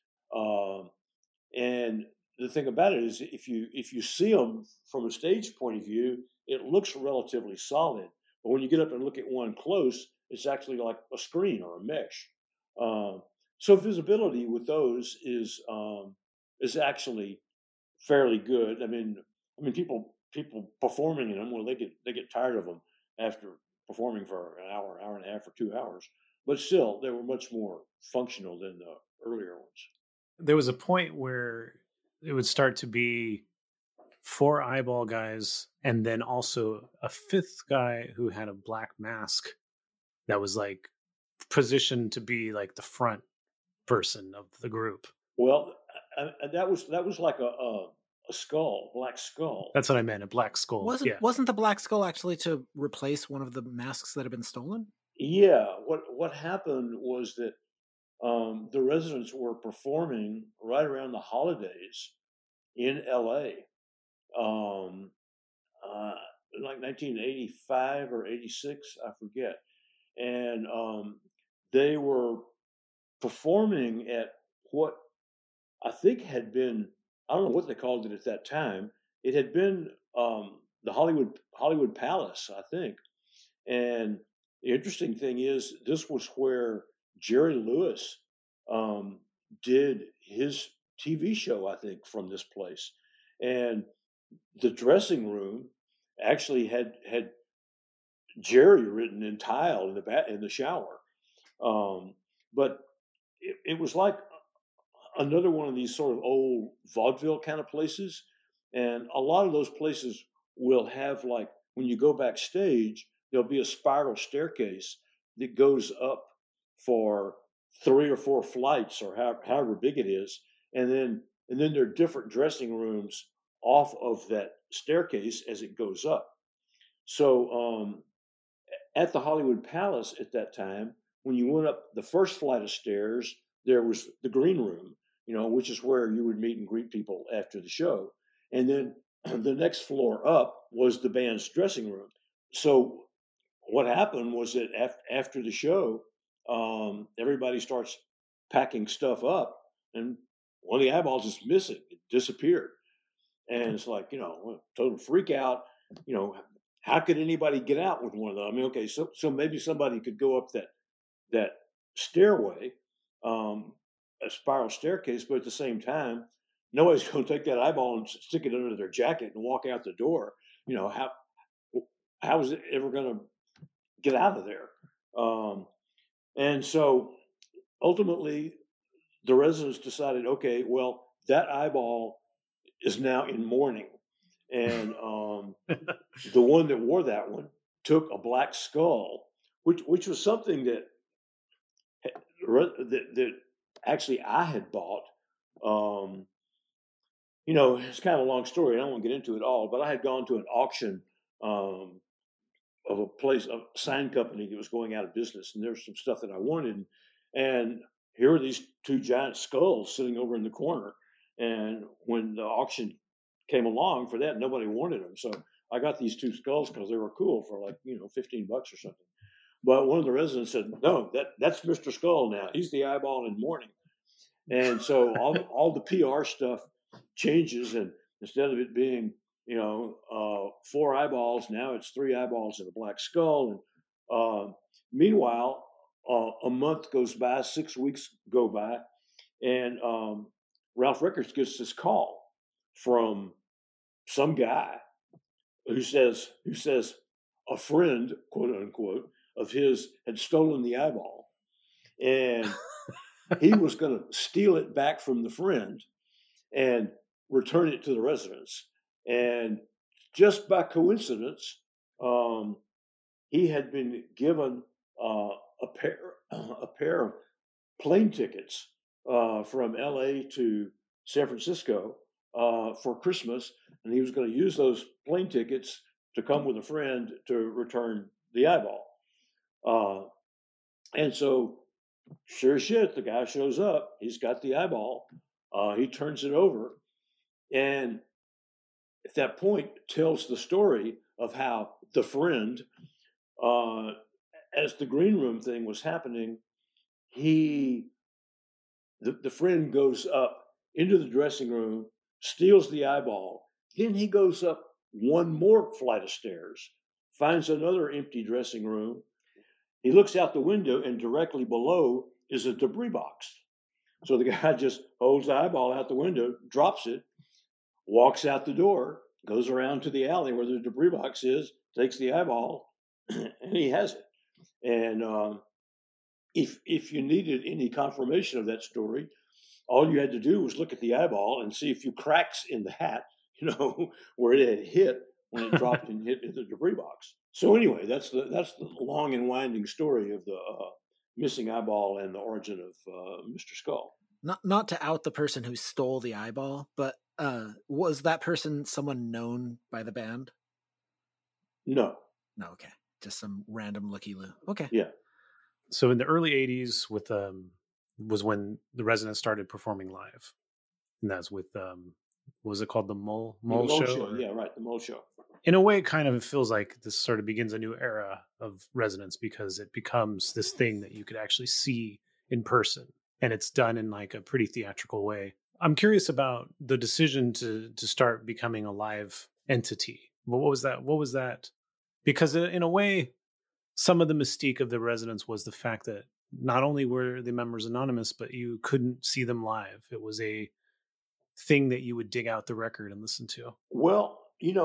And the thing about it is, if you see them from a stage point of view, it looks relatively solid. But when you get up and look at one close, it's actually like a screen or a mesh. So visibility with those is actually fairly good. I mean, people performing in them, well, they get tired of them after performing for an hour and a half, or 2 hours. But still, they were much more functional than the earlier ones. There was a point where it would start to be 4 eyeball guys, and then also a 5th guy who had a black mask that was like positioned to be like the front person of the group. Well, that was like a skull, black skull. That's what I meant, a black skull. Wasn't the black skull actually to replace one of the masks that had been stolen? Yeah. What happened was that the residents were performing right around the holidays in LA, like 1985 or 86, I forget. And they were performing at what I think had been, I don't know what they called it at that time. It had been the Hollywood Palace, I think. And the interesting thing is, this was where Jerry Lewis did his TV show, I think, from this place. And the dressing room actually had Jerry written in tile in the shower. But it was like another one of these sort of old vaudeville kind of places. And a lot of those places will have, like, when you go backstage, there'll be a spiral staircase that goes up for 3 or 4 flights, or however big it is. And then there are different dressing rooms off of that staircase as it goes up. So at the Hollywood Palace at that time, when you went up the first flight of stairs, there was the green room, which is where you would meet and greet people after the show. And then the next floor up was the band's dressing room. So what happened was that after the show, everybody starts packing stuff up, and one of the eyeballs is missing. It disappeared. And it's like, total freak out. How could anybody get out with one of them? I mean, okay, so maybe somebody could go up that stairway, a spiral staircase, but at the same time, nobody's going to take that eyeball and stick it under their jacket and walk out the door. How is it ever going to get out of there? And so ultimately, the residents decided, okay, well, that eyeball is now in mourning. And the one that wore that one took a black skull, which was something that actually I had bought. It's kind of a long story. I don't want to get into it all, but I had gone to an auction of a sign company that was going out of business, and there's some stuff that I wanted. And here are these 2 giant skulls sitting over in the corner. And when the auction came along for that, nobody wanted them. So I got these 2 skulls because they were cool for like, $15 or something. But one of the residents said, no, that's Mr. Skull now. He's the eyeball in mourning. And so all the PR stuff changes, and instead of it being, 4 eyeballs, now it's 3 eyeballs and a black skull. And meanwhile, a month goes by, 6 weeks go by, and Ralph Records gets this call from some guy who says a friend, quote unquote, of his had stolen the eyeball, and he was going to steal it back from the friend and return it to the residents. And just by coincidence, he had been given a pair of plane tickets from LA to San Francisco for Christmas, and he was going to use those plane tickets to come with a friend to return the eyeball. And so, sure as shit, the guy shows up. He's got the eyeball. He turns it over, and at that point tells the story of how the friend, as the green room thing was happening, the friend goes up into the dressing room, steals the eyeball. Then he goes up one more flight of stairs, finds another empty dressing room. He looks out the window, and directly below is a debris box. So the guy just holds the eyeball out the window, drops it, walks out the door, goes around to the alley where the debris box is, takes the eyeball, and he has it. And if you needed any confirmation of that story, all you had to do was look at the eyeball and see a few cracks in the hat. where it had hit when it dropped and hit in the debris box. So anyway, that's the long and winding story of the missing eyeball and the origin of Mr. Skull. Not to out the person who stole the eyeball, but was that person someone known by the band? No. No, okay. Just some random looky-loo. Okay. Yeah. So in the early 80s was when the Residents started performing live. And that's with what was it called? The Mole Show? Yeah, right. The Mole Show. In a way, it kind of feels like this sort of begins a new era of Residents because it becomes this thing that you could actually see in person. And it's done in like a pretty theatrical way. I'm curious about the decision to start becoming a live entity. What was that? Because in a way, some of the mystique of the Residents was the fact that not only were the members anonymous, but you couldn't see them live. It was a thing that you would dig out the record and listen to. Well,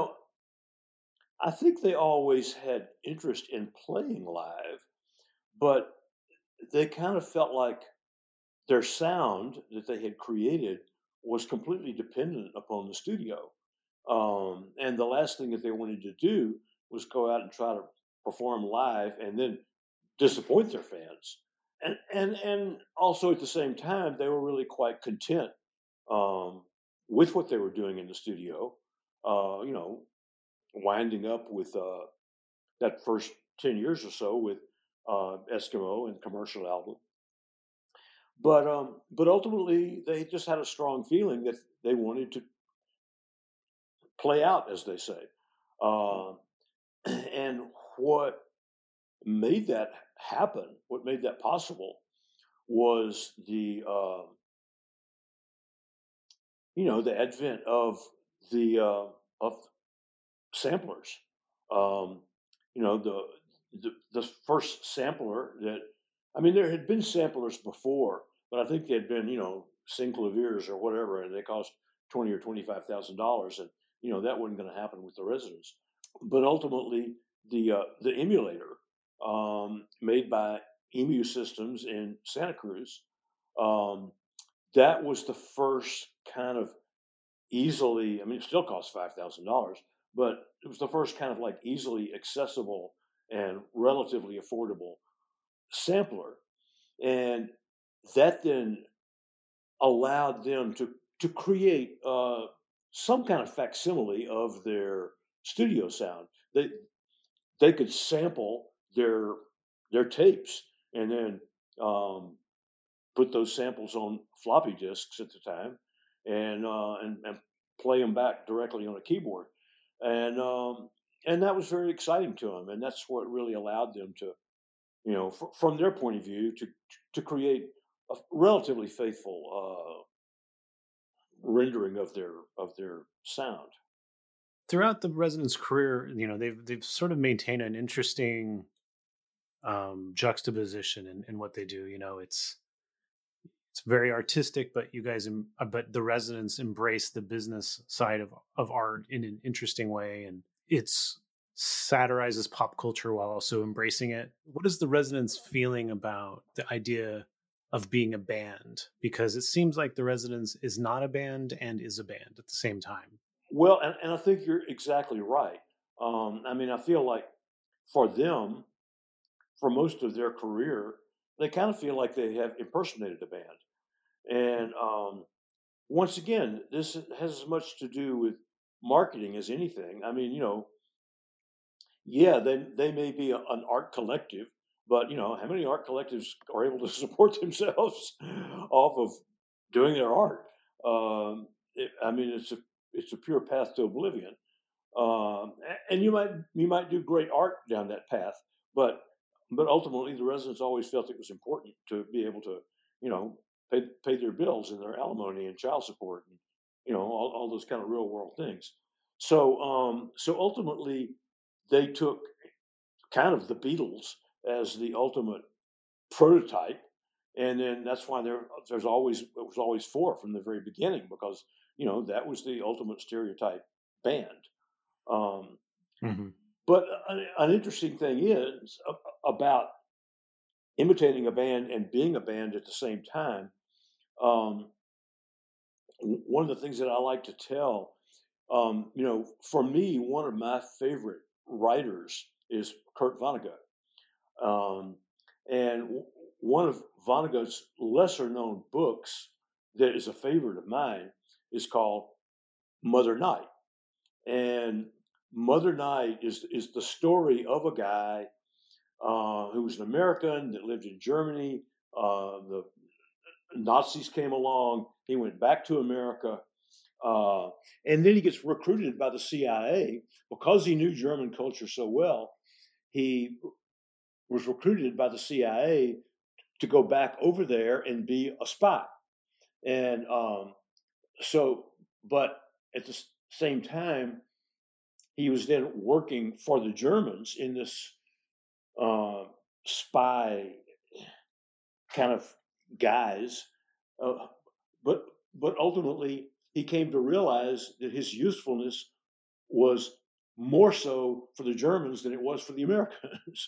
I think they always had interest in playing live, but they kind of felt like their sound that they had created was completely dependent upon the studio. And the last thing that they wanted to do was go out and try to perform live and then disappoint their fans. And also at the same time, they were really quite content with what they were doing in the studio, winding up with that first 10 years or so with Eskimo and commercial album. But ultimately, they just had a strong feeling that they wanted to play out, as they say. And what made that happen, what made that possible, was the advent of the samplers. The first sampler that, there had been samplers before, but I think they had been, Synclaviers or whatever, and they cost $20,000 or $25,000, and that wasn't going to happen with the Residents. But ultimately, the emulator made by Emu Systems in Santa Cruz, that was the first kind of easily, it still costs $5,000, but it was the first kind of like easily accessible and relatively affordable sampler. And that then allowed them to create some kind of facsimile of their studio sound. They could sample their tapes and then put those samples on floppy disks at the time and play them back directly on a keyboard. And that was very exciting to them. And that's what really allowed them to, from their point of view, to create a relatively faithful rendering of their sound. Throughout the Residents' career, they've sort of maintained an interesting juxtaposition in what they do. It's very artistic, but but the Residents embrace the business side of art in an interesting way, and it's satirizes pop culture while also embracing it. What is the Residents' feeling about the idea of being a band? Because it seems like the Residents is not a band and is a band at the same time. Well, and I think you're exactly right. I feel like for them, for most of their career, they kind of feel like they have impersonated a band. And once again, this has as much to do with marketing as anything. They may be an art collective, but how many art collectives are able to support themselves off of doing their art? It's a pure path to oblivion, and you might do great art down that path, but ultimately the Residents always felt it was important to be able to pay their bills and their alimony and child support and all those kind of real world things. So ultimately they took kind of the Beatles as the ultimate prototype, and then that's why it was always four from the very beginning, because that was the ultimate stereotype band. But an interesting thing is about imitating a band and being a band at the same time. One of the things that I like to tell for me, one of my favorite writers is Kurt Vonnegut. And one of Vonnegut's lesser known books that is a favorite of mine is called Mother Night. And Mother Night is the story of a guy who was an American that lived in Germany. The Nazis came along. He went back to America. And then he gets recruited by the CIA because he knew German culture so well. He was recruited by the CIA to go back over there and be a spy. And but at the same time, he was then working for the Germans in this spy kind of guise. But ultimately, he came to realize that his usefulness was more so for the Germans than it was for the Americans.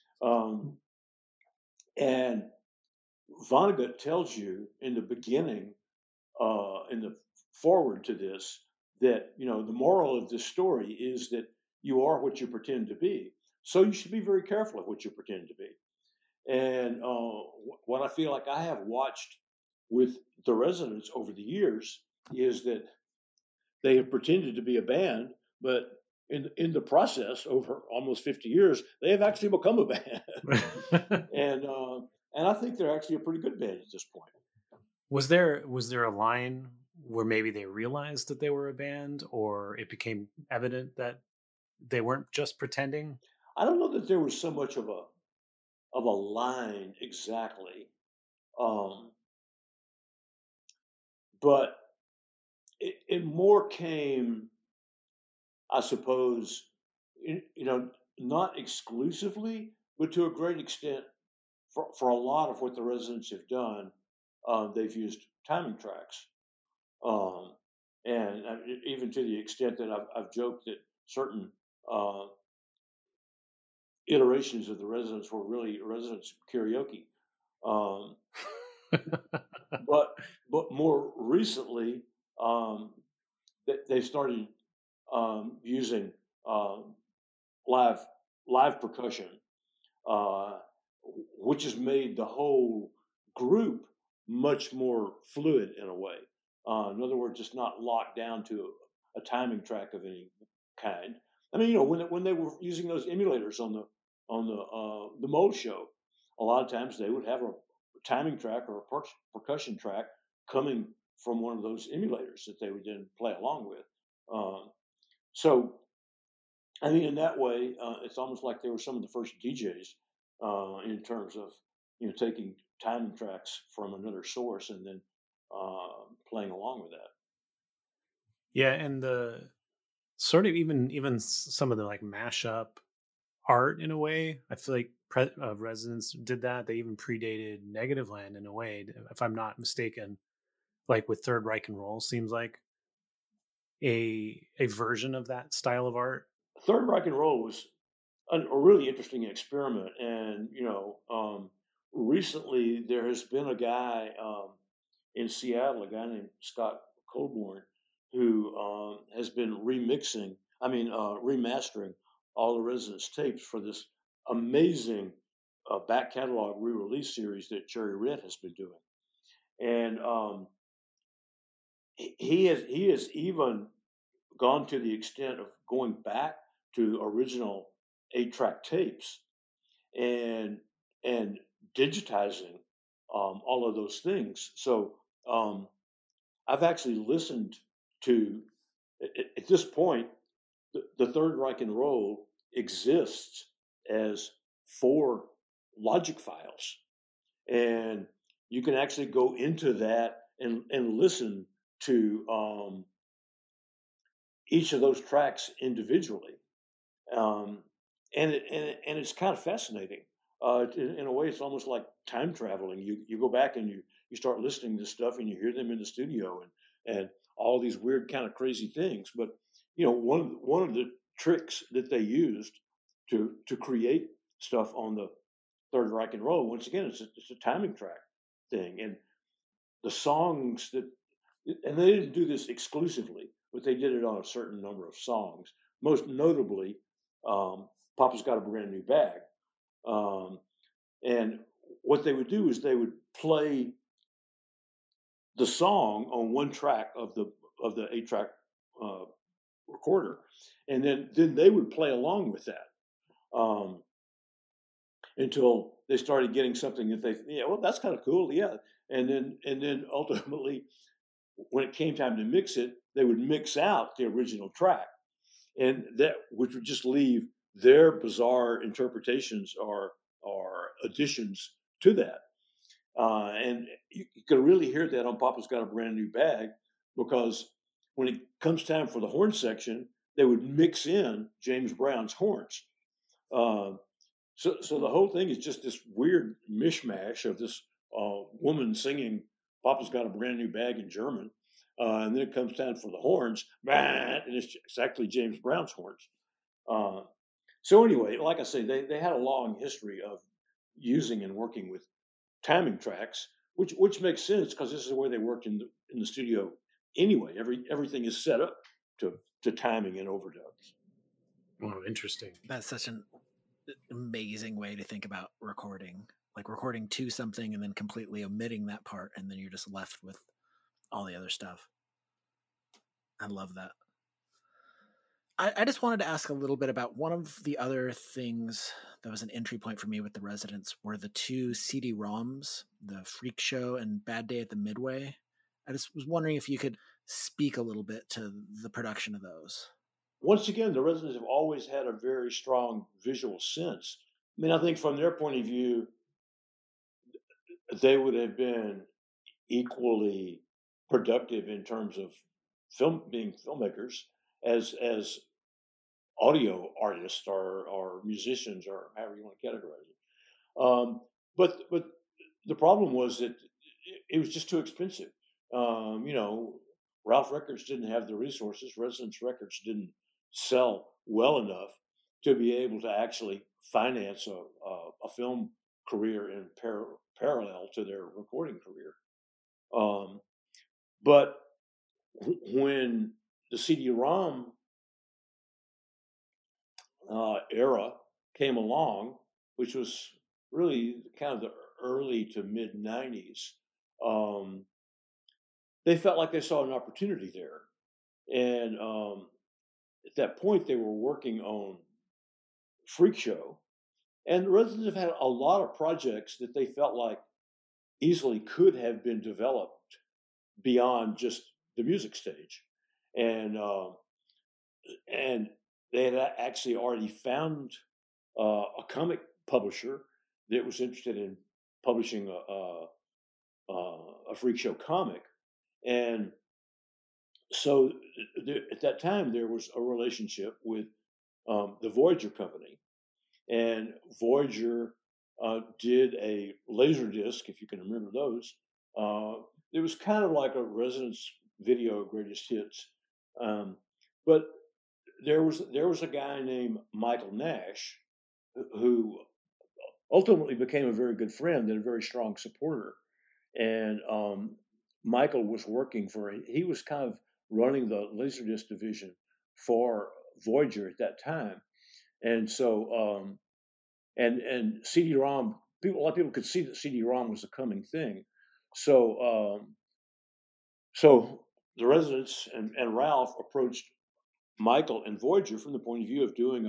And Vonnegut tells you in the beginning, in the forward to this, that the moral of this story is that you are what you pretend to be. So you should be very careful of what you pretend to be. And what I feel like I have watched with the Residents over the years is that they have pretended to be a band, but in the process, over almost 50 years, they have actually become a band. And I think they're actually a pretty good band at this point. Was there a line where maybe they realized that they were a band, or it became evident that they weren't just pretending? I don't know that there was so much of a line exactly, but it more came, I suppose, not exclusively, but to a great extent, for a lot of what the Residents have done, they've used timing tracks. And even to the extent that I've joked that certain iterations of the Residents were really Residents karaoke. But more recently, they started using live percussion, which has made the whole group much more fluid in a way. In other words, it's not locked down to a timing track of any kind. I mean, when they were using those emulators on the Mole Show, a lot of times they would have a timing track or a percussion track coming from one of those emulators that they would then play along with. So, I mean, in that way, it's almost like they were some of the first DJs in terms of taking timing tracks from another source and then playing along with that. Yeah, and the sort of even some of the like mashup art in a way. I feel like Residents did that. They even predated Negativland in a way, if I'm not mistaken. Like with Third Reich and Roll, seems like a version of that style of art. Third Reich and Roll was a really interesting experiment, and recently there has been a guy in Seattle, a guy named Scott Colborn, who has been remastering all the Residents tapes for this amazing back catalog re-release series that Cherry Red has been doing. And he has even gone to the extent of going back to original 8-track tapes and digitizing all of those things. So I've actually listened to, at this point, the Third Reich and Roll exists as 4 Logic files. And you can actually go into that and listen to each of those tracks individually. And it's kind of fascinating. In a way, it's almost like time traveling. You go back and you start listening to stuff and you hear them in the studio and all these weird kind of crazy things. But one of the tricks that they used to create stuff on the Third Reich and Roll, once again, it's a timing track thing, and the songs and they didn't do this exclusively, but they did it on a certain number of songs. Most notably, Papa's Got a Brand New Bag. And what they would do is they would play the song on one track of the 8-track recorder, and then they would play along with that until they started getting something that that's kind of cool, yeah. And then ultimately, when it came time to mix it, they would mix out the original track, and that which would just leave their bizarre interpretations or additions to that. And you can really hear that on Papa's Got a Brand New Bag, because when it comes time for the horn section, they would mix in James Brown's horns. So the whole thing is just this weird mishmash of this woman singing Papa's Got a Brand New Bag in German. And then it comes time for the horns, and it's actually James Brown's horns. So anyway, like I say, they had a long history of using and working with timing tracks, which makes sense because this is the way they worked in the studio anyway. Everything is set up to timing and overdubs. Oh, interesting. That's such an amazing way to think about recording, like recording to something and then completely omitting that part, and then you're just left with all the other stuff. I love that. I just wanted to ask a little bit about one of the other things that was an entry point for me with the Residents were the 2 CD-ROMs, the Freak Show and Bad Day at the Midway. I just was wondering if you could speak a little bit to the production of those. Once again, the Residents have always had a very strong visual sense. I mean, I think from their point of view, they would have been equally productive in terms of being filmmakers as audio artists or musicians, or however you want to categorize it. But the problem was that it was just too expensive. Ralph Records didn't have the resources. Residence Records didn't sell well enough to be able to actually finance a film career in parallel to their recording career. But when the CD-ROM era came along, which was really kind of the early to mid 90s, they felt like they saw an opportunity there. And at that point, they were working on Freak Show. And the Residents have had a lot of projects that they felt like easily could have been developed beyond just the music stage. And they had actually already found a comic publisher that was interested in publishing a Freak Show comic. And so at that time, there was a relationship with the Voyager company. And Voyager did a Laserdisc, if you can remember those. It was kind of like a Residence video greatest hits. But there was a guy named Michael Nash who ultimately became a very good friend and a very strong supporter. And Michael was he was kind of running the Laserdisc division for Voyager at that time. And so, and CD-ROM, a lot of people could see that CD-ROM was a coming thing. So, so the Residents and Ralph approached Michael and Voyager from the point of view of doing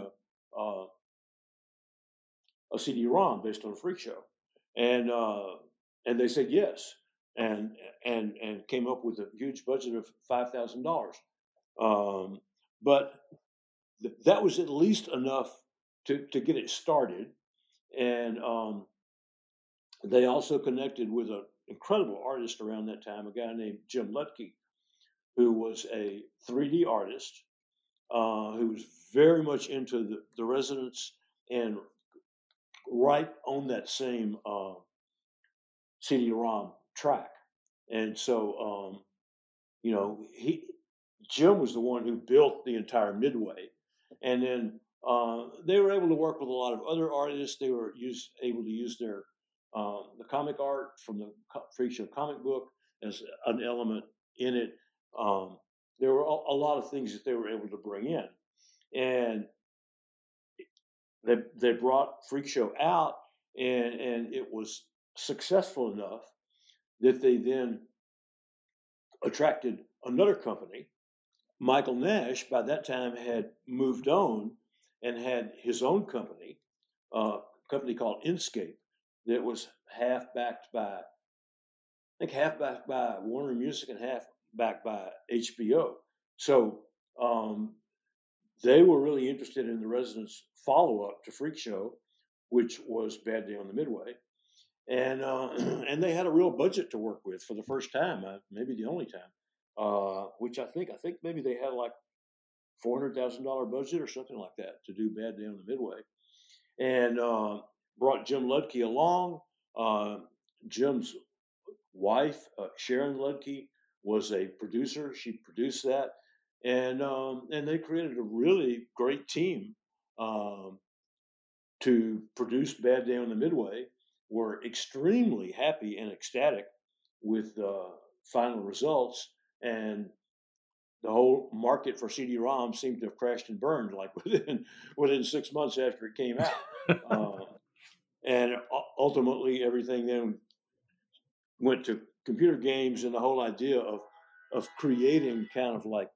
a CD-ROM based on a Freak Show, and they said yes, and came up with a huge budget of $5,000, but that was at least enough to get it started, and they also connected with an incredible artist around that time, a guy named Jim Lutke, who was a 3D artist. Who was very much into the Residents and right on that same CD-ROM track. And so, Jim was the one who built the entire Midway. And then they were able to work with a lot of other artists. They were able to use their the comic art from the Freak Show comic book as an element in it. there were a lot of things that they were able to bring in, and they brought Freak Show out, and it was successful enough that they then attracted another company. Michael Nash, by that time, had moved on and had his own company, a company called Inscape, that was half backed by Warner Music and half backed by HBO. So they were really interested in the Residents' follow-up to Freak Show, which was Bad Day on the Midway, and they had a real budget to work with for the first time, maybe the only time, which I think maybe they had like $400,000 budget or something like that to do Bad Day on the Midway, and brought Jim Ludke along. Jim's wife, Sharon Ludke, was a producer. She produced that, and they created a really great team to produce Bad Day on the Midway. Were extremely happy and ecstatic with the final results, and the whole market for CD-ROM seemed to have crashed and burned like within 6 months after it came out. And ultimately, everything then went to computer games, and the whole idea of creating kind of like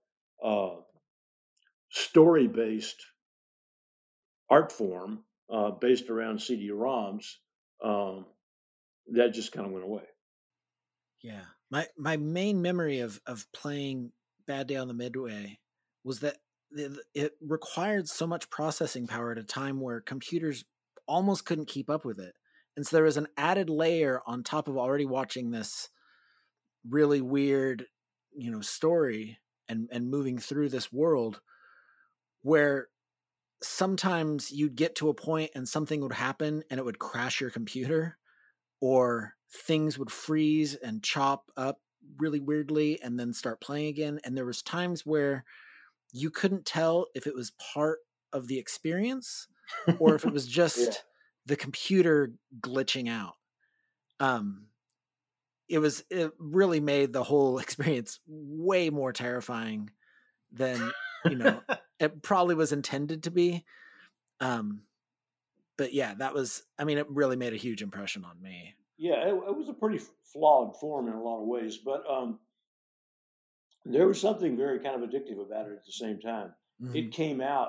story-based art form based around CD-ROMs, that just kind of went away. Yeah, my main memory of playing Bad Day on the Midway was that it required so much processing power at a time where computers almost couldn't keep up with it. And so there was an added layer on top of already watching this really weird, story and moving through this world, where sometimes you'd get to a point and something would happen and it would crash your computer, or things would freeze and chop up really weirdly and then start playing again. And there was times where you couldn't tell if it was part of the experience or if it was just the computer glitching out. It really made the whole experience way more terrifying than, it probably was intended to be. But yeah, it really made a huge impression on me. Yeah, it was a pretty flawed form in a lot of ways, but there was something very kind of addictive about it at the same time. Mm-hmm. It came out,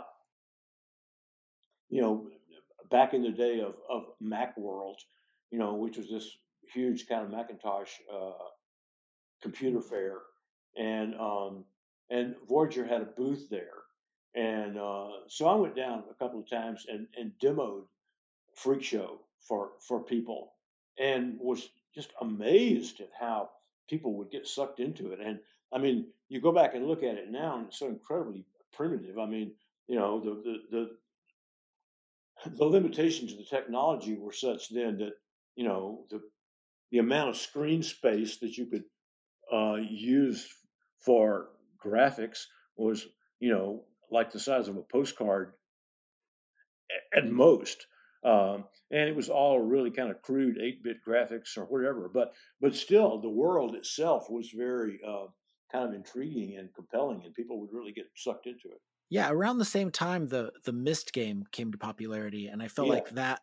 back in the day of Macworld, which was this huge kind of Macintosh computer fair, and Voyager had a booth there, and so I went down a couple of times and demoed Freak Show for people, and was just amazed at how people would get sucked into it. And I mean, you go back and look at it now, and it's so incredibly primitive. I mean, the limitations of the technology were such then that the amount of screen space that you could use for graphics was like the size of a postcard at most. And it was all really kind of crude 8-bit graphics or whatever, but still the world itself was very kind of intriguing and compelling, and people would really get sucked into it. Yeah, around the same time the Myst game came to popularity, and I felt like that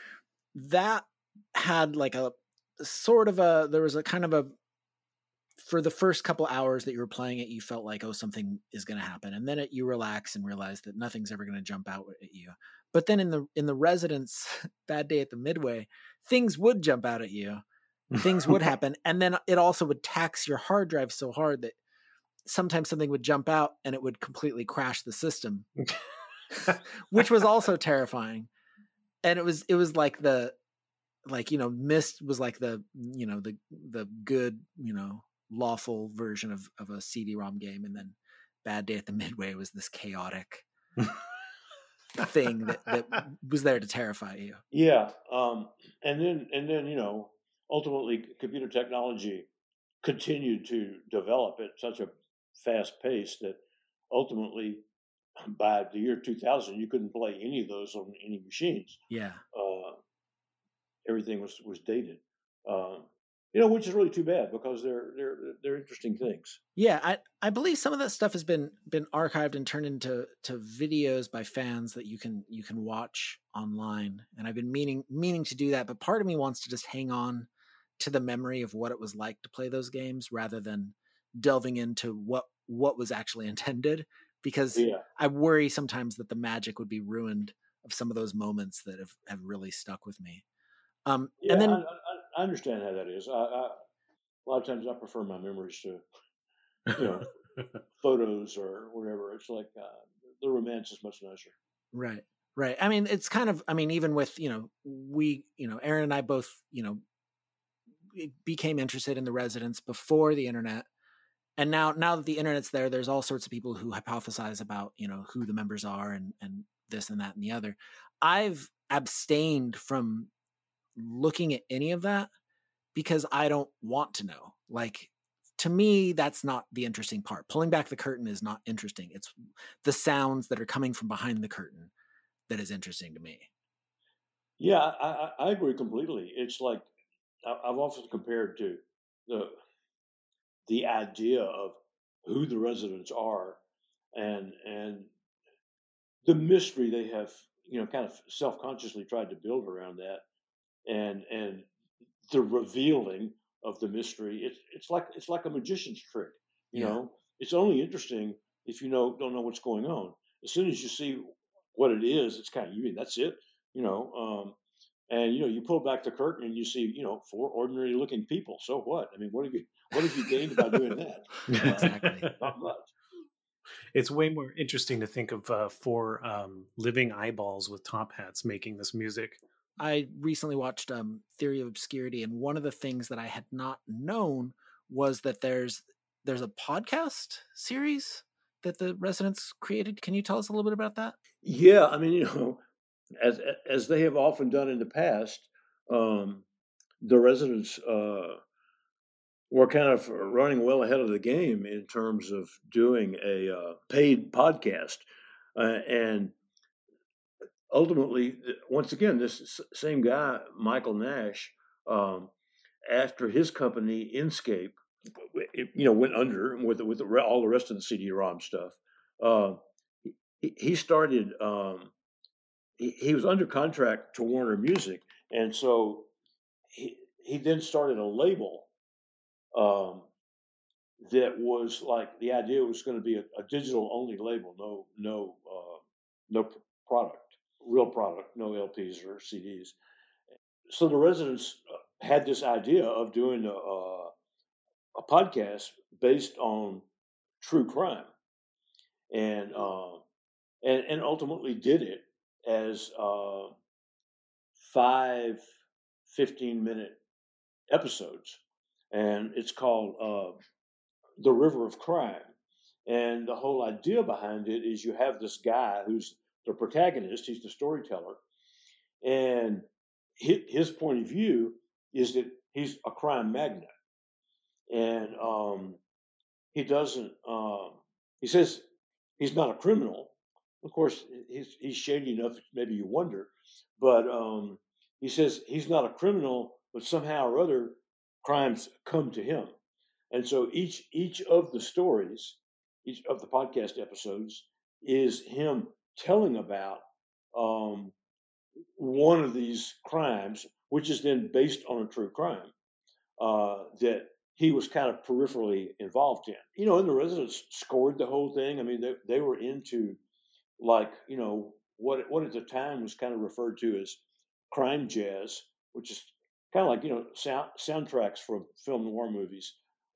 had like a sort of there was a kind of for the first couple hours that you were playing it, you felt like, oh, something is going to happen, and then you relax and realize that nothing's ever going to jump out at you. But then in the Residents' Bad Day at the Midway, things would jump out at you, things would happen, and then it also would tax your hard drive so hard that sometimes something would jump out and it would completely crash the system, which was also terrifying. And it was like Myst was like the good, lawful version of a CD-ROM game. And then Bad Day at the Midway was this chaotic thing that was there to terrify you. Yeah. And then, ultimately computer technology continued to develop at such a fast pace that ultimately by the year 2000, you couldn't play any of those on any machines. Yeah. Everything was dated. which is really too bad because they're interesting things. Yeah, I believe some of that stuff has been archived and turned into videos by fans that you can watch online. And I've been meaning to do that, but part of me wants to just hang on to the memory of what it was like to play those games rather than delving into what was actually intended, because I worry sometimes that the magic would be ruined of some of those moments that have really stuck with me. And then I understand how that is. A lot of times I prefer my memories to, photos or whatever. It's like the romance is much nicer. Right. I mean, it's kind of, even with, we, Aaron and I both, became interested in the Residents before the internet. And now that the internet's there, there's all sorts of people who hypothesize about, who the members are and this and that and the other. I've abstained from looking at any of that because I don't want to know. Like, to me, that's not the interesting part. Pulling back the curtain is not interesting. It's the sounds that are coming from behind the curtain that is interesting to me. Yeah, I agree completely. It's like, I've often compared to the idea of who the Residents are and the mystery they have, kind of self-consciously tried to build around that, and the revealing of the mystery. It's like a magician's trick. You know, it's only interesting if you don't know what's going on. As soon as you see what it is, it's kind of, you mean that's it. And you pull back the curtain and you see, 4 ordinary looking people. So what? I mean, what have you gained by doing that? Exactly. Not much. It's way more interesting to think of 4 living eyeballs with top hats making this music. I recently watched Theory of Obscurity, and one of the things that I had not known was that there's a podcast series that the Residents created. Can you tell us a little bit about that? Yeah, I mean, as they have often done in the past, the Residents were kind of running well ahead of the game in terms of doing a paid podcast. And ultimately, once again, this same guy, Michael Nash, after his company, Inscape, went under with all the rest of the CD-ROM stuff, he started... He was under contract to Warner Music, and so he then started a label that was like, the idea was going to be a digital only label, no product, real product, no LPs or CDs. So the Residents had this idea of doing a podcast based on true crime, and ultimately did it as 5 15-minute episodes, and it's called The River of Crime. And the whole idea behind it is you have this guy who's the protagonist, he's the storyteller, and his point of view is that he's a crime magnate, and he doesn't he says he's not a criminal. Of course, he's shady enough, maybe you wonder, but he says he's not a criminal, but somehow or other, crimes come to him. And so each of the stories, each of the podcast episodes, is him telling about one of these crimes, which is then based on a true crime that he was kind of peripherally involved in. And the Residents scored the whole thing. I mean, they were into, like, what at the time was kind of referred to as crime jazz, which is kind of like, soundtracks from film noir movies.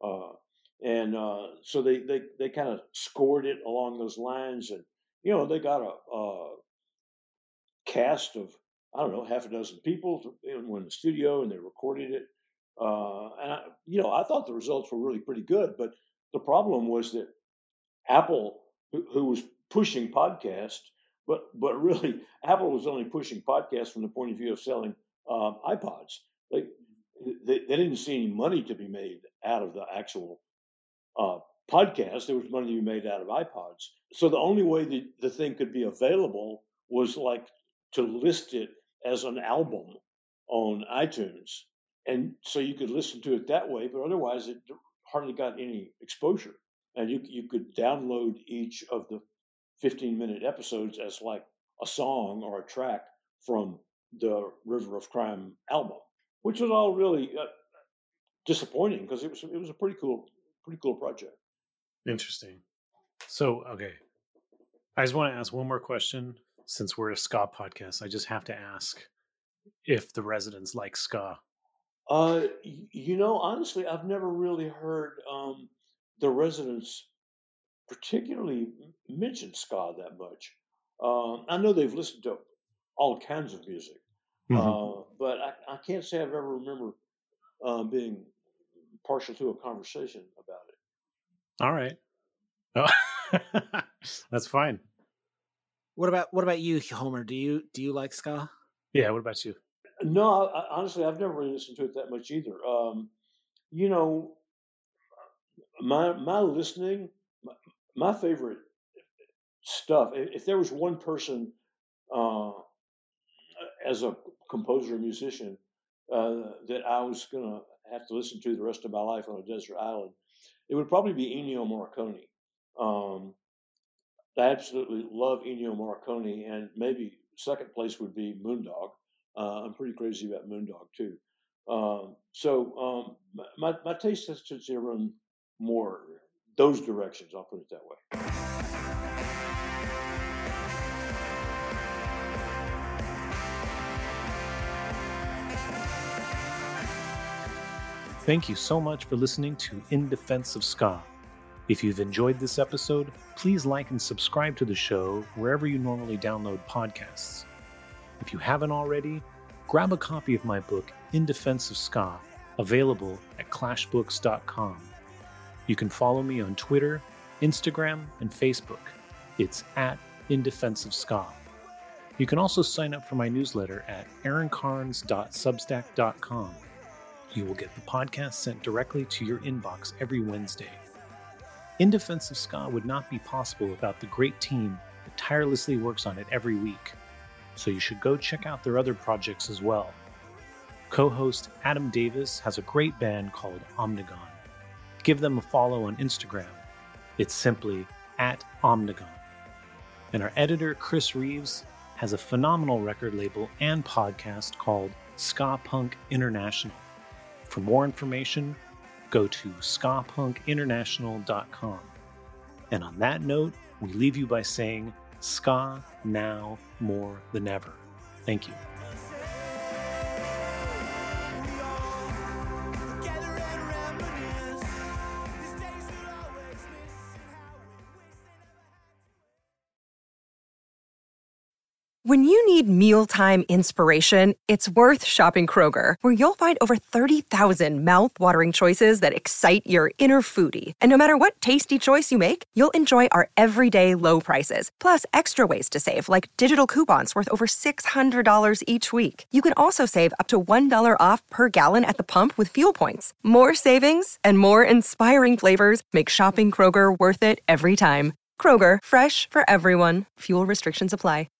So they kind of scored it along those lines, and they got a cast of, I don't know, half a dozen people in the studio, and they recorded it. And I thought the results were really pretty good, but the problem was that Apple, who was pushing podcasts, but really Apple was only pushing podcasts from the point of view of selling iPods. They didn't see any money to be made out of the actual podcast. There was money to be made out of iPods. So the only way that the thing could be available was like to list it as an album on iTunes. And so you could listen to it that way, but otherwise it hardly got any exposure. And you could download each of the 15-minute episodes as like a song or a track from the River of Crime album, which was all really disappointing because it was a pretty cool project. Interesting. So, okay. I just want to ask one more question. Since we're a ska podcast, I just have to ask if the residents like ska. Honestly, I've never really heard the residents particularly mention ska that much. I know they've listened to all kinds of music, but I can't say I've ever remember being partial to a conversation about it. All right. Oh, that's fine. What about you, Homer? Do you like ska? Yeah. What about you? No, honestly, I've never really listened to it that much either. My listening, my favorite stuff. If there was one person as a composer or musician that I was gonna have to listen to the rest of my life on a desert island, it would probably be Ennio Morricone. I absolutely love Ennio Morricone, and maybe second place would be Moondog. I'm pretty crazy about Moondog too. So my taste has to run more those directions. I'll put it that way. Thank you so much for listening to In Defense of Ska. If you've enjoyed this episode, please like and subscribe to the show wherever you normally download podcasts. If you haven't already, grab a copy of my book, In Defense of Ska, available at clashbooks.com. You can follow me on Twitter, Instagram, and Facebook. It's at In Defense of Ska. You can also sign up for my newsletter at aaroncarnes.substack.com. You will get the podcast sent directly to your inbox every Wednesday. In Defense of Ska would not be possible without the great team that tirelessly works on it every week, so you should go check out their other projects as well. Co-host Adam Davis has a great band called Omnigone. Give them a follow on Instagram. It's simply at Omnigone. And our editor, Chris Reeves, has a phenomenal record label and podcast called Ska Punk International. For more information, go to skapunkinternational.com. And on that note, we leave you by saying, ska now more than ever. Thank you. When you need mealtime inspiration, it's worth shopping Kroger, where you'll find over 30,000 mouth-watering choices that excite your inner foodie. And no matter what tasty choice you make, you'll enjoy our everyday low prices, plus extra ways to save, like digital coupons worth over $600 each week. You can also save up to $1 off per gallon at the pump with fuel points. More savings and more inspiring flavors make shopping Kroger worth it every time. Kroger, fresh for everyone. Fuel restrictions apply.